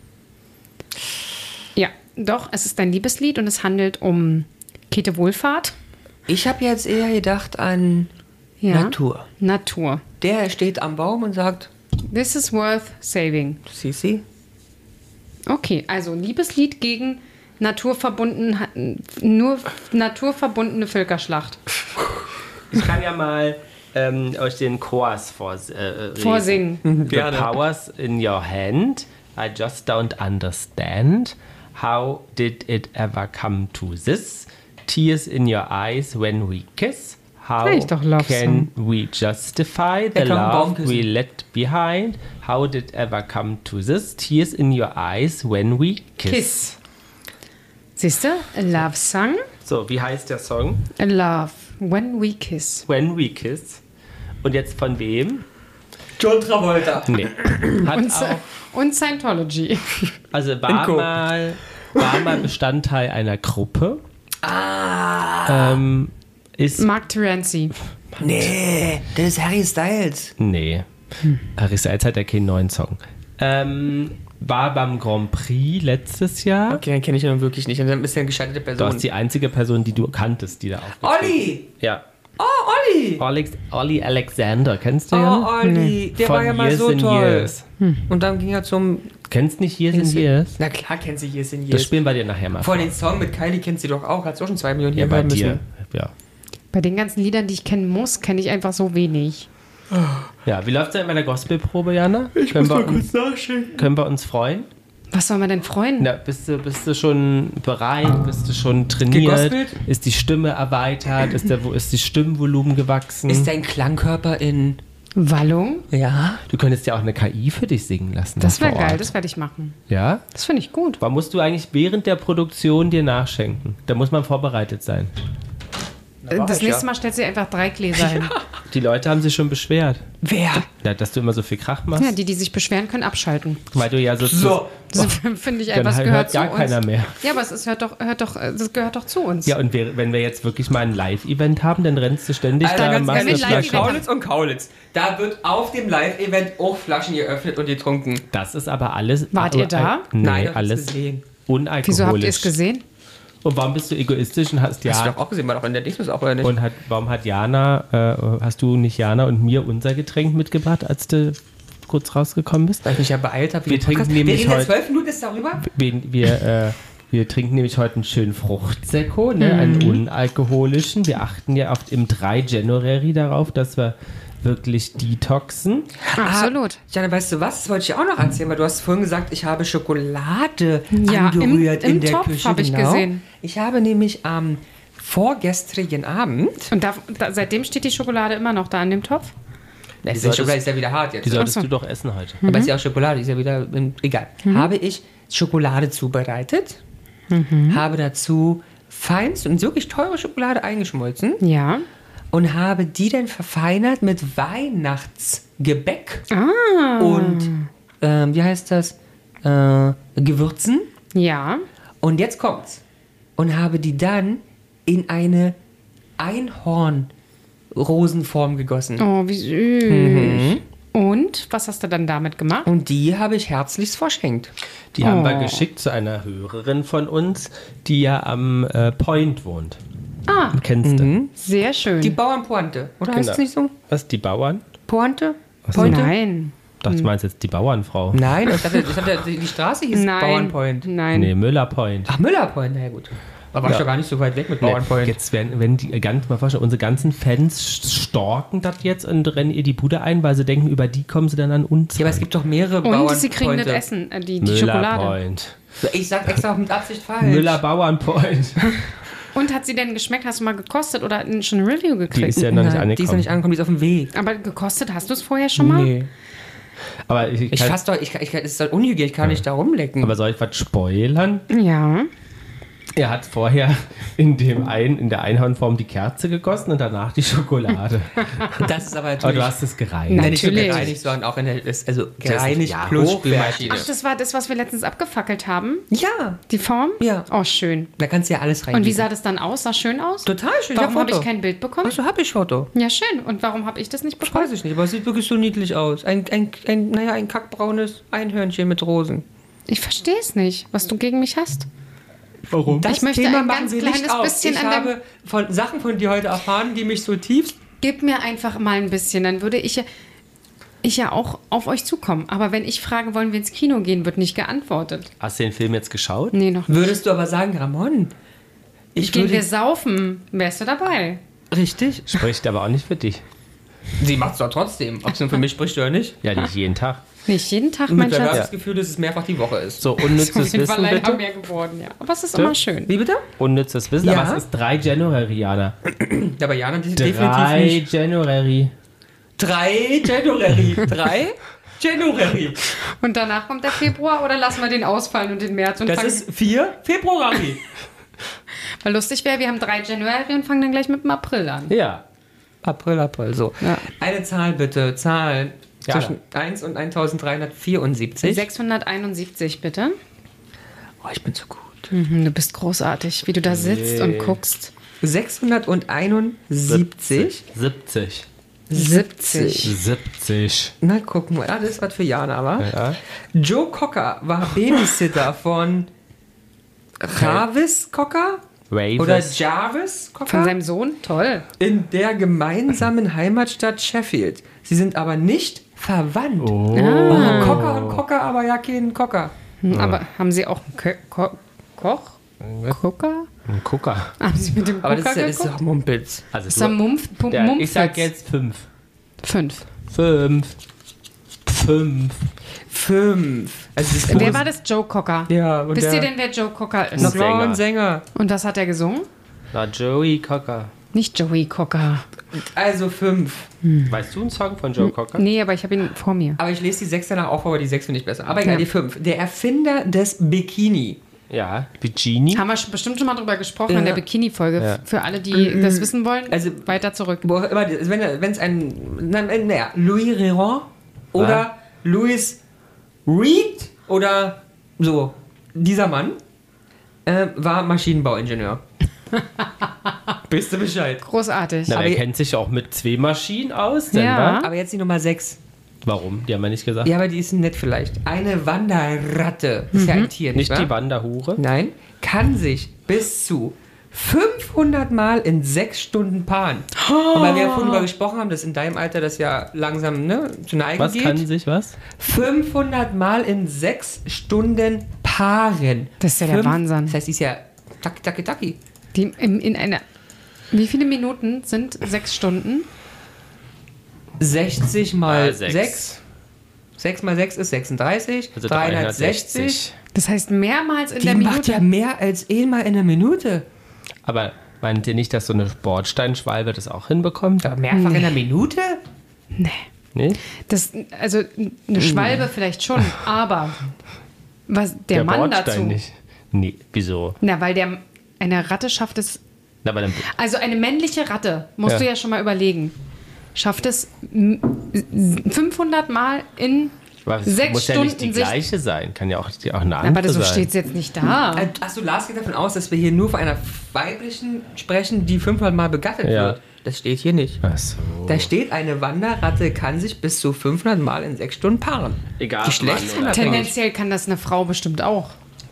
Ja, doch, es ist ein Liebeslied und es handelt um Käthe Wohlfahrt. Ich habe jetzt eher gedacht an Ja. Natur. Natur. Der steht am Baum und sagt, This is worth saving. Sisi, Okay, also Liebeslied gegen naturverbunden, nur naturverbundene Völkerschlacht. Ich kann ja mal ähm, euch den Chorus vors, äh, lesen. Vorsingen. The Gerne. power's in your hand. I just don't understand. How did it ever come to this? Tears in your eyes when we kiss. How Sag ich doch, Love can we justify the Er kann einen Baum love küssen. we left behind? How did ever come to this? Tears in your eyes when we kiss. Kiss. Siehst du? A Love Song. So, wie heißt der Song? A Love. When we kiss. When we kiss. Und jetzt von wem? John Travolta. Nee. Hat Und, auch, und Scientology. also war Co. mal, war mal Bestandteil einer Gruppe. Ah. Ähm, ist. Mark Terenzi. Nee, das ist Harry Styles. Nee. Harry Styles hat ja keinen neuen Song. Ähm, war beim Grand Prix letztes Jahr. Okay, den kenne ich ja wirklich nicht. Und dann ist er eine gescheiterte Du Person. warst die einzige Person, die du kanntest, die da aufgetreten Olli! Ja. Oh, Olli! Alex, Olli Alexander, kennst du Oh, ja? Olli. Der Von war ja mal Years so and toll. Years. Und dann ging er zum... Kennst nicht Years and Years? Na klar kennt sie Years in Das Years. spielen wir dir nachher mal. Vor den Song mit Kylie kennt sie doch auch. Hat sie auch schon zwei Millionen Ja, hier bei hören dir. müssen. Ja. Bei den ganzen Liedern, die ich kennen muss, kenne ich einfach so wenig. Ja, wie läuft es denn bei der Gospelprobe, Jana? Ich können, wir uns, nachschicken. können wir uns freuen? Was soll man denn freuen? Na, bist, du, bist du schon bereit? Bist du schon trainiert? Gegospelt? Ist die Stimme erweitert? Ist, der, ist die Stimmvolumen gewachsen? Ist dein Klangkörper in... Wallung? Ja? Du könntest ja auch eine K I für dich singen lassen. Das wäre vor Ort. geil, das werde ich machen. Ja? Das finde ich gut. Warum musst du eigentlich während der Produktion dir nachschenken? Da muss man vorbereitet sein. war Das ich nächste ja. Mal stellst du dir einfach drei Gläser hin. Die Leute haben sich schon beschwert, Wer? ja, dass du immer so viel Krach machst. Ja, die, die sich beschweren, können abschalten. Weil du ja so... So. Das finde ich Dann einfach, das hört gehört zu gar uns. keiner mehr. Ja, aber es ist, hört doch, hört doch, das gehört doch zu uns. Ja, und wir, wenn wir jetzt wirklich mal ein Live-Event haben, dann rennst du ständig Alter, da, ganz machst ehrlich, eine Live-Event Flasche. Kaulitz und Kaulitz. Da wird auf dem Live-Event auch Flaschen geöffnet und getrunken. Das ist aber alles... Wart ihr da? Nee, Nein, ich hab's alles gesehen. unalkoholisch. Wieso habt ihr es gesehen? Und warum bist du egoistisch und hast Hast du ja... doch auch gesehen, war doch in der Dingsbus auch, oder nicht? Und hat, warum hat Jana, äh, hast du nicht Jana und mir unser Getränk mitgebracht, als du kurz rausgekommen bist? Weil ich mich ja beeilt habe. Wir trinken nämlich Wir reden heute- jetzt zwölf Minuten jetzt darüber? Wir, wir, äh, wir trinken nämlich heute einen schönen Fruchtsekko, ne? einen unalkoholischen. Wir achten ja oft im drei January darauf, dass wir wirklich detoxen. Absolut. Ah, Jana, weißt du was? Das wollte ich auch noch erzählen, weil du hast vorhin gesagt, ich habe Schokolade Ja, angerührt im- in im der Topf Küche. habe ich genau. gesehen. Ich habe nämlich am vorgestrigen Abend... Und da, da, seitdem steht die Schokolade immer noch da an dem Topf? Na, die solltest- Schokolade ist ja wieder hart jetzt. Die solltest Ach so. du doch essen heute. Aber ist ja auch Schokolade, die ist ja wieder... Egal. Habe ich Schokolade zubereitet, habe dazu feinst und wirklich teure Schokolade eingeschmolzen Ja. und habe die dann verfeinert mit Weihnachtsgebäck Ah. und, ähm, wie heißt das, äh, Gewürzen. Ja. Und jetzt kommt's. Und habe die dann in eine Einhorn-Rosenform gegossen. Oh, wie süß. Und was hast du dann damit gemacht? Und die habe ich herzlichst verschenkt. Die haben wir Oh. geschickt zu einer Hörerin von uns, die ja am äh, Point wohnt. Ah, Kennst du? sehr schön. Die Bauernpointe. Oder heißt Genau. es nicht so? Was, die Bauern? Pointe? so. Pointe? Nein. Ich dachte, du meinst jetzt die Bauernfrau. Nein, ich dachte, ich dachte, die Straße hieß Nein. Bauernpoint. Nein. Nee, Müller Point. Ach, Müllerpoint, na ja gut. Aber war Ja. ich doch gar nicht so weit weg mit Nee, Bauernpoint. jetzt werden, wenn die ganz mal vorstellen, unsere ganzen Fans storken das jetzt und rennen ihr die Bude ein, weil sie denken, über die kommen sie dann an uns. Ja, aber es gibt doch mehrere Und Bauernpointe. sie kriegen das Essen, äh, die, die Müller Schokolade. Point. Ich sag extra mit Absicht falsch. Müller Bauernpoint. Und hat sie denn geschmeckt? Hast du mal gekostet oder schon ein Review Die gekriegt? ist ja noch nicht Nein, angekommen. die ist noch nicht angekommen, die ist auf dem Weg. Aber gekostet hast du es vorher schon mal? Nee. Aber ich, Ich kann, fass doch, ich, ich, es ist doch unhygienisch, ich kann nicht da rumlecken. aber soll ich was spoilern? Ja. Er hat vorher in, dem ein, in der Einhornform die Kerze gegossen und danach die Schokolade. das ist aber Aber natürlich du hast es gereinigt. Nein. Nein, nicht so Natürlich. gereinigt, sondern auch in der, ist- also ist- gereinigt ja, plus hochwertig. Spülmaschine. Ach, das war das, was wir letztens abgefackelt haben? Ja, Die Form? Ja. Oh, schön. da kannst du ja alles rein. Und wie sah das dann aus? Sah schön aus? Total schön, Warum ich hab habe ich Foto. kein Bild bekommen? Achso, hab ich Foto. Ja, schön. Und warum habe ich das nicht Das bekommen? weiß ich nicht, aber es sieht wirklich so niedlich aus. Ein, ein, ein, naja, ein kackbraunes Einhörnchen mit Rosen. Ich verstehe es nicht, was du gegen mich hast. Warum? Ich möchte ein ganz wir nicht kleines auf. bisschen ich an dem- habe von Sachen von dir heute erfahren, die mich so tief... Gib mir einfach mal ein bisschen, dann würde ich ja, ich ja auch auf euch zukommen. Aber wenn ich frage, wollen wir ins Kino gehen, wird nicht geantwortet. Hast du den Film jetzt geschaut? Nee, noch nicht. Würdest du aber sagen, Ramon, ich Gehen würde... wir saufen, wärst du dabei? Richtig? Spricht aber auch nicht für dich. Sie macht es doch trotzdem, ob es nun für mich spricht oder nicht. Ja, nicht jeden Tag. Nicht jeden Tag, Und mein mittlerweile habe ich Schatz. das Gefühl, dass es mehrfach die Woche ist. So, Auf unnützes jeden Fall Wissen, leider bitte. mehr geworden, ja. Aber es ist Ja. immer schön. Wie bitte? Unnützes Wissen, Ja. aber es ist drei January, Jana. Ja, aber Jana, die definitiv drei nicht. January. Drei January. Drei January. Und danach kommt der Februar oder lassen wir den ausfallen und den März? Und Das fangen, ist vier Februari. weil lustig wäre, wir haben drei January und fangen dann gleich mit dem April an. Ja. April, April, so. Ja. Eine Zahl bitte, Zahl Ja. zwischen eins und eintausenddreihundertvierundsiebzig. sechshunderteinundsiebzig, bitte. Oh, ich bin so gut. Mhm, du bist großartig, wie du da sitzt Nee. und guckst. sechshunderteinundsiebzig. siebzig. siebzig. siebzig. Na, gucken wir. Ah, das ist was für Jana, wa? Ja. Joe Cocker war Babysitter von Travis Cocker oder Ravis. Jarvis Cocker Von seinem Sohn? Toll. in der gemeinsamen Heimatstadt Sheffield. Sie sind aber nicht verwandt. Oh. Oh, Cocker und Cocker, aber ja kein Cocker. Hm, aber haben Sie auch einen Kö Ko Koch? Gucker? Ein Gucker. Haben Sie mit dem Aber das Gucker ist, ja- das ist geguckt? doch Mumpitz. Also Ist er du, Mumpf? Pum- ja, ich Mumpfwitz? sag jetzt fünf. Fünf. Fünf. Fünf. Fünf. Also das Wer war das? Joe Cocker. Ja, und Wisst der- ihr denn, wer Joe Cocker ist? Das war Sänger. ein Sänger. Und was hat er gesungen? Na, Joey Cocker. Nicht Joey Cocker. Also fünf. Weißt du einen Song von Joe Cocker? Nee, aber ich habe ihn vor mir. Aber ich lese die sechs danach auf, aber die sechs finde ich besser. Aber egal, Ja. die fünf. Der Erfinder des Bikini. Ja, Bikini. Haben wir schon bestimmt schon mal drüber gesprochen Ja. in der Bikini-Folge. Ja. Für alle, die das wissen wollen, Also- weiter zurück. Wo immer, wenn es ein, na, naja, Louis Réron oder Louis Reed oder so, dieser Mann äh, war Maschinenbauingenieur. Bist du Bescheid? Großartig. Na, Aber der ihr- kennt sich auch mit zwei Maschinen aus, denn, Ja. wa? Aber jetzt die Nummer sechs. Warum? Die haben wir nicht gesagt. Ja, aber die ist nett vielleicht. Eine Wanderratte, ist ja ein Tier, nicht, Nicht die wahr? Wanderhure. Nein, kann sich bis zu fünfhundert Mal in sechs Stunden paaren. Und weil wir ja vorhin darüber gesprochen haben, dass in deinem Alter das ja langsam ne, zu neigen Was geht. kann sich was? fünfhundert Mal in sechs Stunden paaren. Das ist ja der Wahnsinn. Das heißt, die ist ja taki taki taki. Die in, in einer. Wie viele Minuten sind sechs Stunden? sechzig mal Mal sechs. sechs. sechs mal sechs ist sechsunddreißig. Also dreihundertsechzig. dreihundertsechzig. Das heißt mehrmals in Die der macht Minute. ja mehr als einmal in der Minute. Aber meint ihr nicht, dass so eine Bordsteinschwalbe das auch hinbekommt? Aber mehrfach in der Minute? Nee. Nee? Das, also eine Schwalbe vielleicht schon, aber was der, Mann dazu. nicht. Nee, wieso? Na, weil der eine Ratte schafft es. Na, aber dann, Also eine männliche Ratte, musst Ja. du ja schon mal überlegen, schafft es m- fünfhundert Mal in aber es sechs muss ja Stunden nicht die sich. gleiche sein. Kann ja auch, die auch eine Aber andere so sein. steht es jetzt nicht da. Äh, Achso, Lars geht davon aus, dass wir hier nur von einer weiblichen sprechen, die fünfhundert Mal begattet Ja. wird. Das steht hier nicht. Ach so. Da steht, eine Wanderratte kann sich bis zu fünfhundert Mal in sechs Stunden paaren. Egal, Geschlechtsunabhängig. Tendenziell kann das eine Frau bestimmt auch.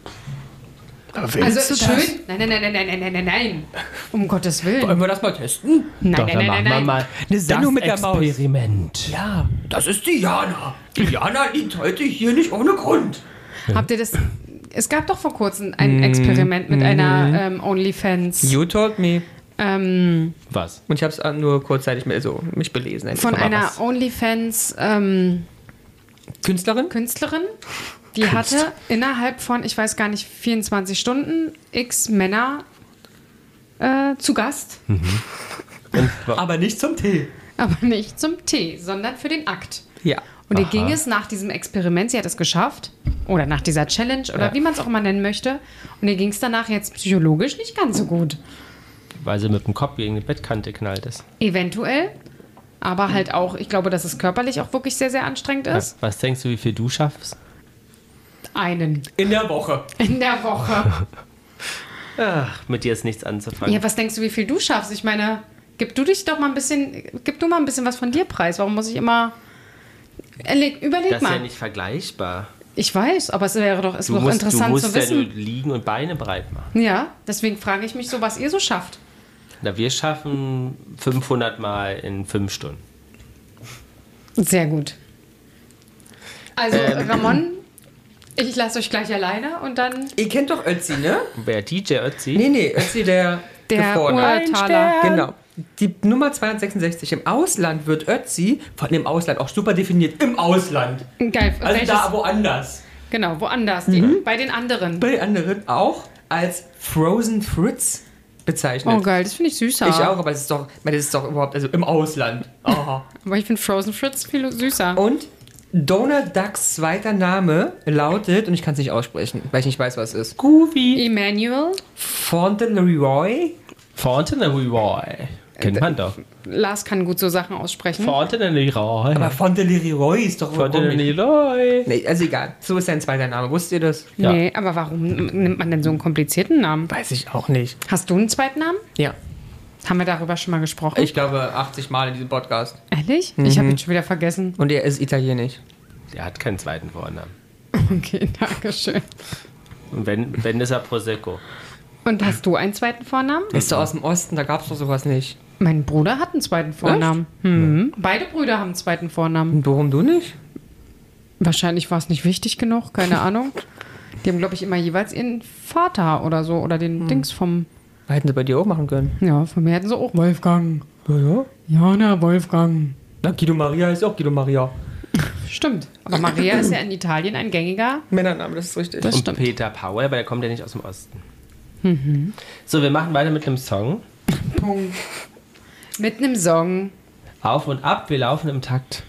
Also Also schön. Nein, nein, nein, nein, nein, nein, nein, nein, nein. Um Gottes Willen. Wollen wir das mal testen? Nein, Doch, nein, dann nein, machen nein, wir nein. mal Eine Sendung mit der das Maus. Experiment. Ja, das ist die Jana. Die Jana liegt heute hier nicht ohne Grund. Habt ihr das? Es gab doch vor kurzem ein Experiment mit einer ähm, OnlyFans. You told me. Ähm, Was? Und ich habe es nur kurzzeitig mir so mich belesen. von Einfach mal einer was. OnlyFans ähm, Künstlerin? Künstlerin. Die hatte innerhalb von, ich weiß gar nicht, vierundzwanzig Stunden x Männer äh, zu Gast. Und, wa- Aber nicht zum Tee. Aber nicht zum Tee, sondern für den Akt. Ja. Und ihr Aha. ging es nach diesem Experiment, sie hat es geschafft, oder nach dieser Challenge, oder Ja. wie man es auch immer nennen möchte. Und ihr ging es danach jetzt psychologisch nicht ganz so gut. weil sie mit dem Kopf gegen die Bettkante knallt ist. Eventuell. Aber halt auch, ich glaube, dass es körperlich auch wirklich sehr, sehr anstrengend ist. Was denkst du, wie viel du schaffst? Einen. In der Woche. In der Woche. Ach, mit dir ist nichts anzufangen. Ja, was denkst du, wie viel du schaffst? Ich meine, gib du dich doch mal ein bisschen, gib du mal ein bisschen was von dir preis. Warum muss ich immer. Überleg, überleg das ist mal. ja nicht vergleichbar. Ich weiß, aber es wäre doch, es Du wäre doch musst, du interessant musst zu ja nur wissen. liegen und Beine breit machen. Ja, deswegen frage ich mich so, was ihr so schafft. Na, wir schaffen fünfhundert Mal in fünf Stunden. Sehr gut. Also, Ähm. Ramon, ich lasse euch gleich alleine und dann Ihr kennt doch Ötzi, ne? Wer D J Ötzi? Nee, nee, Ötzi der der Gefrorene. Urtaler. Genau. die Nummer zweihundertsechsundsechzig. Im Ausland wird Ötzi, von dem Ausland auch super definiert, im Ausland. Geil. Also Welches? da woanders. Genau, woanders. Die, bei den anderen. Bei den anderen auch als Frozen Fritz bezeichnet. Oh geil, das finde ich süßer. Ich auch, aber das ist doch, ich meine, das ist doch überhaupt, also im Ausland. Aha. Aber ich finde Frozen Fritz viel süßer. Und Donald Ducks zweiter Name lautet, und ich kann es nicht aussprechen, weil ich nicht weiß, was es ist. Goofy. Emmanuel. Fauntleroy. Fauntleroy. Kennt man doch. Lars kann gut so Sachen aussprechen. Fauntleroy. Aber Fauntleroy ist doch überhaupt nicht. Fauntleroy. Nee, also egal. So ist sein zweiter Name. Wusstet ihr das? Ja. Nee, aber warum nimmt man denn so einen komplizierten Namen? Weiß ich auch nicht. Hast du einen zweiten Namen? Ja. Haben wir darüber schon mal gesprochen? Ich glaube achtzig Mal in diesem Podcast. Ehrlich? Ich habe ihn schon wieder vergessen. Und er ist italienisch. Der hat keinen zweiten Vornamen. Okay, danke schön. Und wenn, wenn ist er Prosecco. Und hast du einen zweiten Vornamen? Ist doch aus dem Osten, da gab es doch sowas nicht. Mein Bruder hat einen zweiten Vornamen. Mhm. Beide Brüder haben einen zweiten Vornamen. Und warum du nicht? Wahrscheinlich war es nicht wichtig genug, keine Ahnung. Die haben, glaube ich, immer jeweils ihren Vater oder so oder den Dings vom... Hätten sie bei dir auch machen können. Ja, von mir hätten sie auch Wolfgang. Ja, ja. Jana Wolfgang. Na, Guido Maria ist auch Guido Maria. Stimmt. Aber Maria ist ja in Italien ein gängiger. Männername, das ist richtig. Das Und stimmt. Peter Paul, aber der kommt ja nicht aus dem Osten. Mhm. So, wir machen weiter mit einem Song. Punkt. Mit einem Song. Auf und ab, wir laufen im Takt.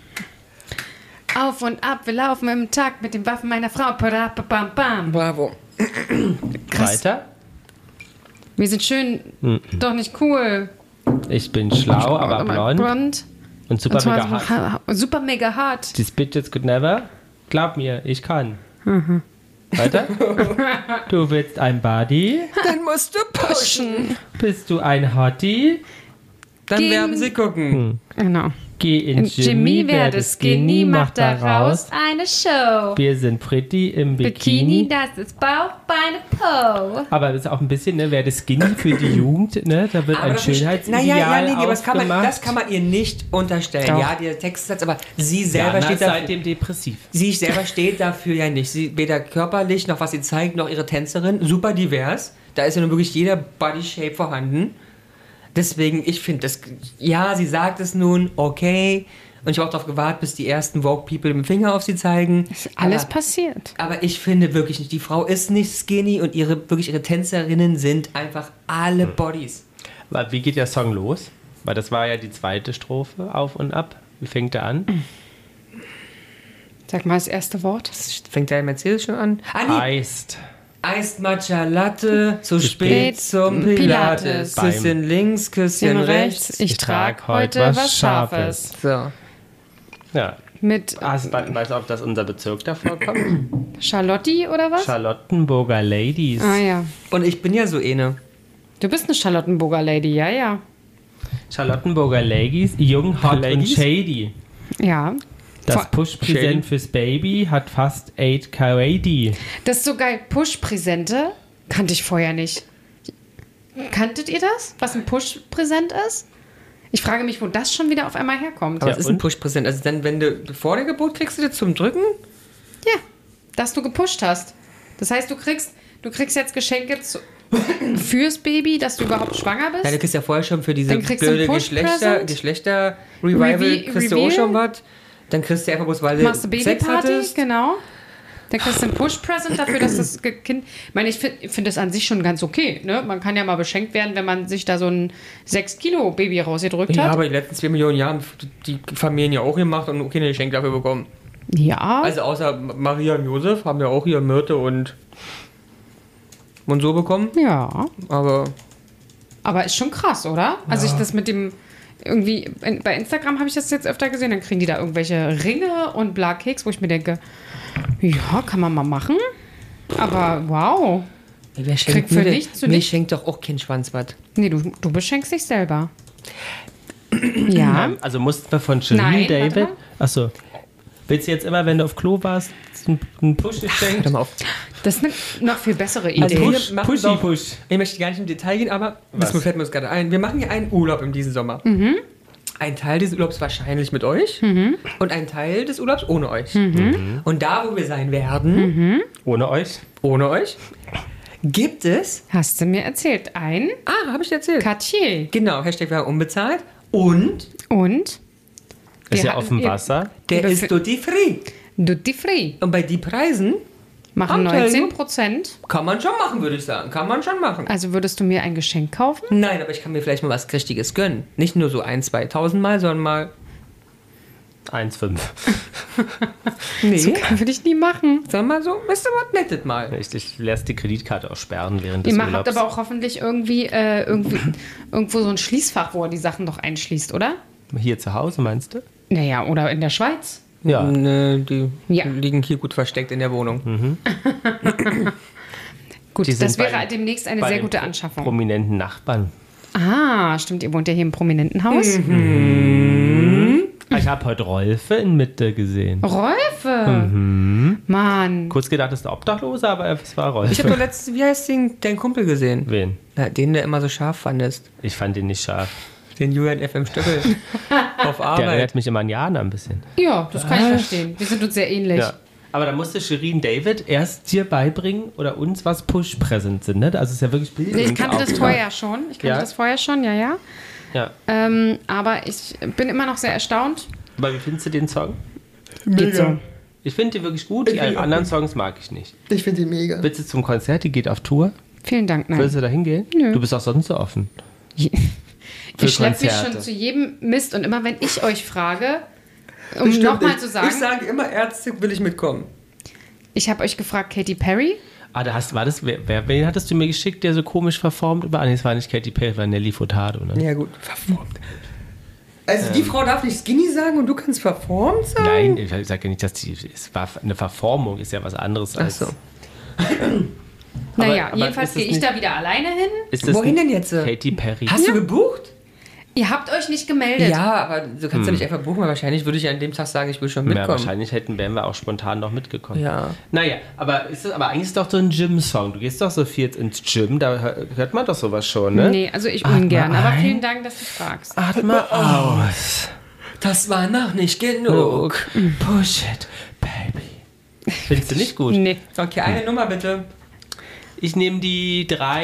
Auf und ab, wir laufen im Takt mit den Waffen meiner Frau. Bam, bam. Bravo. Weiter. Wir sind schön, Mhm. doch nicht cool. Ich bin schlau, aber blond. blond. Und super Und zwar mega so hart. ha- super mega hart. These bitches could never. Glaub mir, ich kann. Weiter. Du willst ein Buddy. Dann musst du pushen. Bist du ein Hottie? Dann Gehen- werden sie gucken. Genau. Geh in Jimmy werde skinny, macht daraus daraus. eine Show. Wir sind pretty im Bikini, Bikini. das ist Bauch, Beine, Po. Aber das ist auch ein bisschen, ne, werde skinny für die Jugend, ne? Da wird ein das ist- Schönheitsideal Naja, ja, nee, nee, aber das kann, man, aufgemacht. das kann man ihr nicht unterstellen. Doch. Ja, der Textsatz, aber sie selber Jana steht ist dafür. seitdem depressiv. Sie selber steht dafür ja nicht. Sie weder körperlich noch was sie zeigt, noch ihre Tänzerin. Super divers. Da ist ja nun wirklich jeder Body Shape vorhanden. Deswegen, ich finde das. Ja, sie sagt es nun, okay. Und ich habe auch darauf gewartet, bis die ersten Vogue-People mit dem Finger auf sie zeigen. Ist alles aber, passiert. aber ich finde wirklich nicht, die Frau ist nicht skinny und ihre wirklich ihre Tänzerinnen sind einfach alle Bodies. Aber wie geht der Song los? Weil das war ja die zweite Strophe, auf und ab. Wie fängt er an? Sag mal das erste Wort. Das fängt der Mercedes schon an. Ah, nee. Heißt. Iced Matcha Latte, zu spät spät zum Pilates. Pilates. Beim Küsschen links, Küsschen rechts. Ich trag heute was Scharfes. So. Ja. Mit Hast, weißt du, ob das unser Bezirk davor kommt? Charlotti oder was? Charlottenburger Ladies. Ah ja. Und ich bin ja so eine. Du bist eine Charlottenburger Lady, ja, ja. Charlottenburger Ladies, jung, hot und Ladies? shady. Ja. Das Vor- Push-Präsent Shady. fürs Baby hat fast acht Karadi. Das ist so geil. Push-Präsente kannte ich vorher nicht. Kanntet ihr das? Was ein Push-Präsent ist? Ich frage mich, wo das schon wieder auf einmal herkommt. Aber Ja, es ist ein und? Push-Präsent. Also dann, wenn du vor der Geburt kriegst du das zum Drücken? Ja, dass du gepusht hast. Das heißt, du kriegst, du kriegst jetzt Geschenke zu, fürs Baby, dass du überhaupt schwanger bist. Ja, du kriegst ja vorher schon für diese Dann kriegst du blöde ein Geschlechter, Push-Present. Geschlechter-Revival Revi- kriegst du auch Reveal. schon was. Dann kriegst du einfach bloß, weil Machst du du Sex Babyparty, hattest. genau. Dann kriegst du einen Push-Present dafür, dass das Ge- Kind... Ich meine, ich finde find das an sich schon ganz okay. Ne? Man kann ja mal beschenkt werden, wenn man sich da so ein sechs Kilo Baby rausgedrückt Ja, hat. aber die letzten zwei Millionen Jahre haben die Familien ja auch gemacht und auch keine Geschenke dafür bekommen. Ja, Also außer Maria und Josef haben ja auch hier Myrte und, und so bekommen. ja. Aber Aber ist schon krass, oder? Also ich das mit dem... Irgendwie, in, bei Instagram habe ich das jetzt öfter gesehen, dann kriegen die da irgendwelche Ringe und bla Keks, wo ich mir denke, ja, kann man mal machen. Aber wow. wer Kriegt schenkt für mir denn- nichts zu Mir nicht? schenkt doch auch kein Schwanz was. Nee, du, du beschenkst dich selber. Ja. Ähm, also mussten wir von Janine Nein, David. warte mal. Achso. Willst du jetzt immer, wenn du auf Klo warst, einen- einen Push geschenkt? Hör mal auf. Das ist eine noch viel bessere Also Idee. wir machen Pushy doch- Push. Ich möchte gar nicht im Detail gehen, aber Was? das fällt mir jetzt gerade ein. Wir machen ja einen Urlaub in diesem Sommer. Mhm. Ein Teil des Urlaubs wahrscheinlich mit euch und ein Teil des Urlaubs ohne euch. Mhm. Und da, wo wir sein werden, Ohne euch? ohne euch, gibt es, Hast du mir erzählt. Ein ah, habe ich dir erzählt. Cartier. Genau, Hashtag Werbung unbezahlt. Und Und? Ist Wir ja hatten auf dem ihr- Wasser. der Befi- ist duty free. Duty Free. Und bei die Preisen Machen Anteil, neunzehn Prozent. kann man schon machen, würde ich sagen. Kann man schon machen. Also würdest du mir ein Geschenk kaufen? Nein, aber ich kann mir vielleicht mal was Richtiges gönnen. Nicht nur so ein, zweitausend Mal, sondern mal. eins Komma fünf. Nee. Würde ich nie machen. Sondern mal so, weißt du was, nettet mal. Ich, ich lasse die Kreditkarte auch sperren während des Ihr habt Urlaubs. aber auch hoffentlich irgendwie, äh, irgendwie irgendwo so ein Schließfach, wo er die Sachen doch einschließt, oder? Hier zu Hause, meinst du? Naja, oder in der Schweiz. Ja. Ne, die Ja. liegen hier gut versteckt in der Wohnung. Gut, Die sind das wäre bei- demnächst eine Bei sehr den gute pro- Anschaffung. Prominenten Nachbarn. Ah, stimmt, ihr wohnt ja hier im prominenten Haus. Ich habe heute Rolfe in Mitte gesehen. Rolfe! Mann. Kurz gedacht, das ist der Obdachlose, aber es war Rolfe. Ich habe doch letztens, wie heißt den, dein Kumpel gesehen? Wen? Na, den, der immer so scharf fandest. Ich fand den nicht scharf. Den Julian F M Stöckel. Auf Der Arbeit. erinnert mich immer an Jana ein bisschen. Ja, das kann ich verstehen. Wir sind uns sehr ähnlich. Ja. Aber da musste Shirin David erst dir beibringen oder uns, was Push-Present sind. Ne? Also es ist ja wirklich Bildung. Nee, ich kannte das vorher schon. Ich kannte Ja? das vorher schon, ja, ja. Ja. Ähm, aber ich bin immer noch sehr erstaunt. Aber wie findest du den Song? Geht so. Ich finde die wirklich gut. Die anderen Songs mag ich nicht. Ich finde die mega. Willst du zum Konzert? Die geht auf Tour. Vielen Dank, nein. Willst du da hingehen? Nö. Du bist auch sonst so offen. Für Ich schleppe mich Konzerte. schon zu jedem Mist und immer wenn ich euch frage, um nochmal zu sagen, Ich sage immer, Ärzte will ich mitkommen. ich habe euch gefragt, Katy Perry. Ah, da hast, war das, wer, wer, wen hattest du mir geschickt, der so komisch verformt über? Ah, nee, es war nicht Katy Perry, war Nelly Furtado, ne? Ja, gut. Verformt. Also, die Frau darf nicht skinny sagen und du kannst verformt sagen? Nein, ich sage ja nicht, dass die, es war eine Verformung, ist ja was anderes Ach als. so. Naja, aber jedenfalls ist gehe es ich nicht- da wieder alleine hin. Ist das Wohin nicht denn jetzt? Katy Perry. Hast du gebucht? Ihr habt euch nicht gemeldet. Ja, aber du kannst ja nicht einfach buchen, weil wahrscheinlich würde ich an dem Tag sagen, ich will schon Ja, mitkommen. wahrscheinlich hätten, wären wir auch spontan noch mitgekommen. Ja. Naja, aber, ist das, aber eigentlich ist doch so ein Gym-Song. Du gehst doch so viel ins Gym, da hör- hört man doch sowas schon, ne? Nee, also ich Atme ungern. Aber ein. vielen Dank, dass du fragst. Atme aus. Das war noch nicht genug. Push it, baby. Findest du nicht gut? Nee. Okay, eine Nummer bitte. Ich nehme die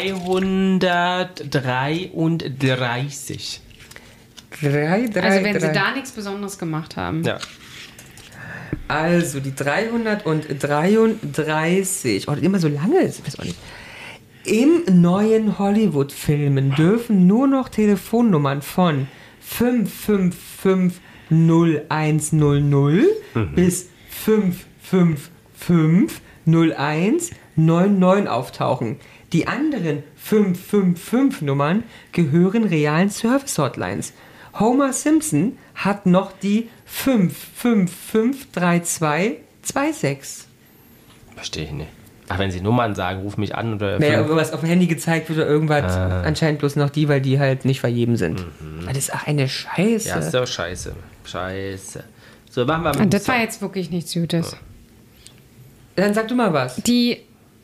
dreihundertdreiunddreißig. Drei, drei, Also wenn drei. sie da nichts Besonderes gemacht haben. Ja. Also die dreihundertdreiunddreißig. Oh, das ist immer so lange. Ich weiß auch nicht. Im neuen Hollywood-Filmen dürfen nur noch Telefonnummern von fünf fünf fünf null eins null null bis fünf fünf fünf null eins neun neun auftauchen. Die anderen fünf fünf fünf Nummern gehören realen Service-Hotlines. Homer Simpson hat noch die fünf fünf fünf drei zwei zwei sechs. Verstehe ich nicht. Ach, wenn sie Nummern sagen, ruf mich an oder. Naja, irgendwas auf dem Handy gezeigt wird oder irgendwas. Ah. Anscheinend bloß noch die, weil die halt nicht vergeben sind. Das ist auch eine Scheiße. Ja, ist doch scheiße. Scheiße. So, machen wir mal. Und das war jetzt wirklich nichts Gutes. Dann sag du mal was. Die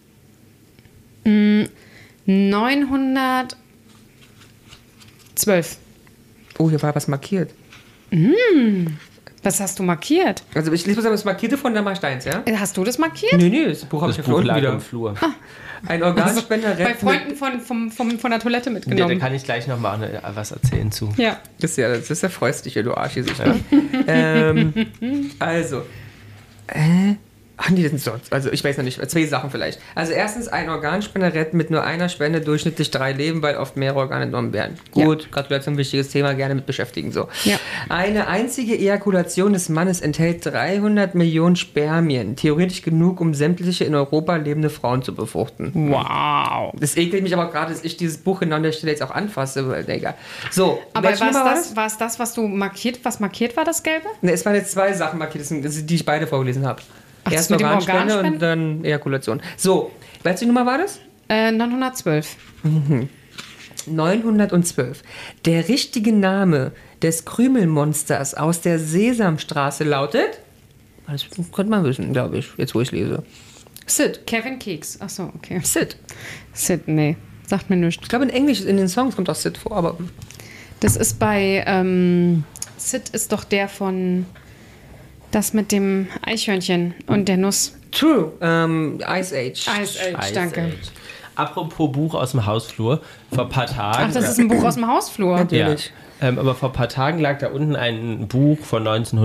mh, neunhundertzwölf. Oh, hier war was markiert. Was hast du markiert? Also ich lese mal das Markierte von Dama Steins, ja? Äh, Hast du das markiert? Nee, nee, das Buch habe Das ich ja Buch für lag unten im wieder. Flur. Ein Organspender Bei rettet. Freunden von, vom, vom, von der Toilette Ja, da mitgenommen. kann ich gleich noch mal ne, was erzählen zu. Ja. Das ist ja, das ist ja freust dich, du Arschgesicht. Ja. ähm, also, äh, ach nee, das sind sonst, also ich weiß noch nicht, zwei Sachen vielleicht. Also erstens, ein Organspender rettet mit nur einer Spende durchschnittlich drei Leben, weil oft mehrere Organe entnommen werden. Gut, Gratulation, wichtiges Thema, gerne mit beschäftigen. So. Ja. Eine einzige Ejakulation des Mannes enthält dreihundert Millionen Spermien, theoretisch genug, um sämtliche in Europa lebende Frauen zu befruchten. Wow. Das ekelt mich aber gerade, dass ich dieses Buch genau an der Stelle jetzt auch anfasse, weil, Digga. So, Aber welche war es Nummer war das, war es das, was du markiert, was markiert war, das Gelbe? Ne, es waren jetzt zwei Sachen markiert, das sind- die ich beide vorgelesen habe. Ach, das Erst mit dem Organspende und Organspenden? dann Ejakulation. So, welche Nummer war das? Äh, neunhundertzwölf. neunhundertzwölf. Der richtige Name des Krümelmonsters aus der Sesamstraße lautet... Das könnte man wissen, glaube ich, jetzt wo ich lese. Sid. Kevin Keks. Ach so, okay. Sid. Sid, nee. Sagt mir nichts. Ich glaube, in Englisch, in den Songs kommt auch Sid vor, aber... Das ist bei, ähm, Sid ist doch der von, das mit dem Eichhörnchen und der Nuss. True. Ähm, Ice Age. Ice Age, Ice danke. Age. Apropos Buch aus dem Hausflur. Vor ein paar Tagen... Ach, das ist ein Buch aus dem Hausflur. Ja, Natürlich. ähm, aber vor ein paar Tagen lag da unten ein Buch von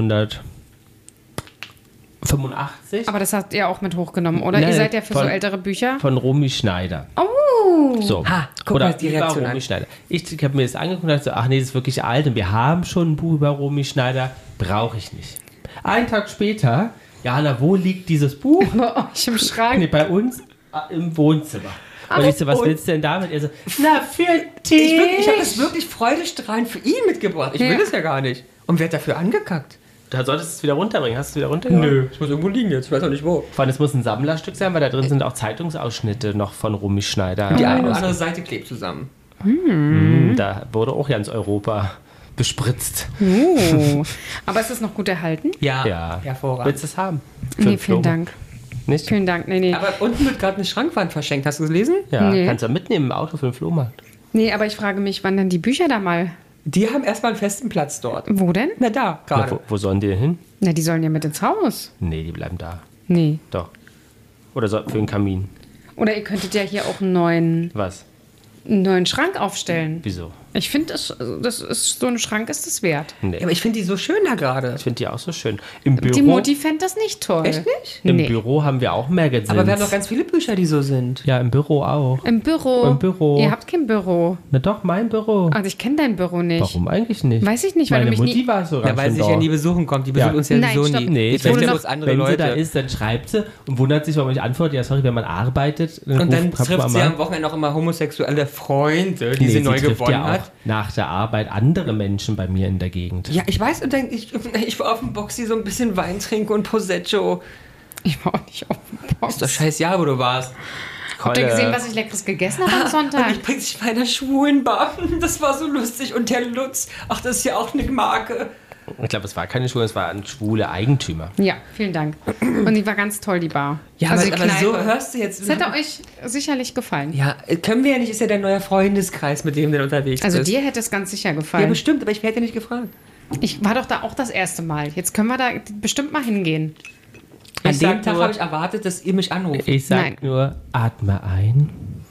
neunzehnhundertfünfundachtzig Aber das habt ihr auch mit hochgenommen, oder? Nein, ihr seid ja für von- so ältere Bücher. von Romy Schneider. Oh! So. Ha, guck Oder mal die über Reaktion Romy an. Schneider. Ich, ich habe mir das angeguckt und dachte so, ach nee, das ist wirklich alt und wir haben schon ein Buch über Romy Schneider, brauche ich nicht. Einen Tag später, Jana, wo liegt dieses Buch? Bei euch im Schrank. Nee, bei uns äh, im Wohnzimmer. Und ich so, was und- willst du denn damit? Er so, na, für dich. Ich, wirklich, ich habe das wirklich freudestrahlend für ihn mitgebracht. Ich Ja. will das ja gar nicht. Und wer hat dafür angekackt? Da solltest du es wieder runterbringen. Hast du es wieder runtergebracht? es muss irgendwo liegen jetzt. Ich weiß auch nicht wo. Vor allem, es muss ein Sammlerstück sein, weil da drin sind auch Zeitungsausschnitte noch von Romy Schneider. Die eine oder andere Seite klebt zusammen. Mhm, da wurde auch ganz Europa bespritzt. Oh. Aber ist das noch gut erhalten? Ja, Ja. hervorragend. Willst du es haben? Nee, Fünf vielen Euro. Dank. Nicht? Vielen Dank. Nee, nee. Aber unten wird gerade eine Schrankwand verschenkt. Hast du es gelesen? Ja, Nee. kannst du mitnehmen im Auto für den Flohmarkt. Nee, aber ich frage mich, wann denn die Bücher da mal. Die haben erstmal einen festen Platz dort. Wo denn? Na da, Na, gerade. wo, wo sollen die denn hin? Na, die sollen ja mit ins Haus. Nee, die bleiben da. Nee. Doch. Oder so, für den Kamin. Oder ihr könntet ja hier auch einen neuen, Was? einen neuen Schrank aufstellen. Wieso? Ich finde, das, das ist, so ein Schrank ist es wert. Nee. Ja, aber ich finde die so schön da gerade. Ich finde die auch so schön. Im Büro, Die Mutti fände das nicht toll. Echt nicht? im Nee. Büro haben wir auch Magazines. Aber wir haben doch ganz viele Bücher, die so sind. Ja, im Büro auch. Im Büro. Im Büro. Ihr habt kein Büro. Na doch, mein Büro. Also ich kenne dein Büro nicht. Warum eigentlich nicht? Weiß ich nicht, weil Meine du mich Mutti nie- war sogar Ja, weil schon sie sich da. ja nie besuchen kommt. Die besucht Ja. uns ja Nein, sowieso stopp. nie. Nee, Jetzt wenn, sind sie, ja noch- bloß andere wenn sie Leute. da ist, dann schreibt sie und wundert sich, warum ich antworte. Ja, sorry, wenn man arbeitet. Und dann ruft trifft Mama sie an. am Wochenende auch immer homosexuelle Freunde, die Nee, sie neu trifft gewonnen ja hat. auch nach der Arbeit andere Menschen bei mir in der Gegend. Ja, ich weiß und dann, ich, ich war auf dem Boxy so ein bisschen Wein trinken und Prosecco. Ich war auch nicht auf dem Box. Ist doch scheiß Jahr, wo du warst. Habt ihr Kolle. gesehen, was ich Leckeres gegessen habe am Und Sonntag? ich bring dich bei einer schwulen Bar. Das war so lustig. Und der Lutz, ach, das ist ja auch eine Marke. Ich glaube, es war keine Schule, es war ein schwule Eigentümer. Ja, vielen Dank. Und die war ganz toll, die Bar. Ja, also aber, die aber so Kneipe. hörst du jetzt. Das hätte euch sicherlich gefallen. Ja, können wir ja nicht, ist ja dein neuer Freundeskreis, mit dem du unterwegs Also bist. dir hätte es ganz sicher Ja, gefallen. bestimmt, aber ich hätte nicht gefragt. Ich war doch da auch das erste Mal. Jetzt können wir da bestimmt mal hingehen. An Ich dem sag Tag nur- habe ich erwartet, dass ihr mich anruft. Ich sag Nein. nur, atme ein.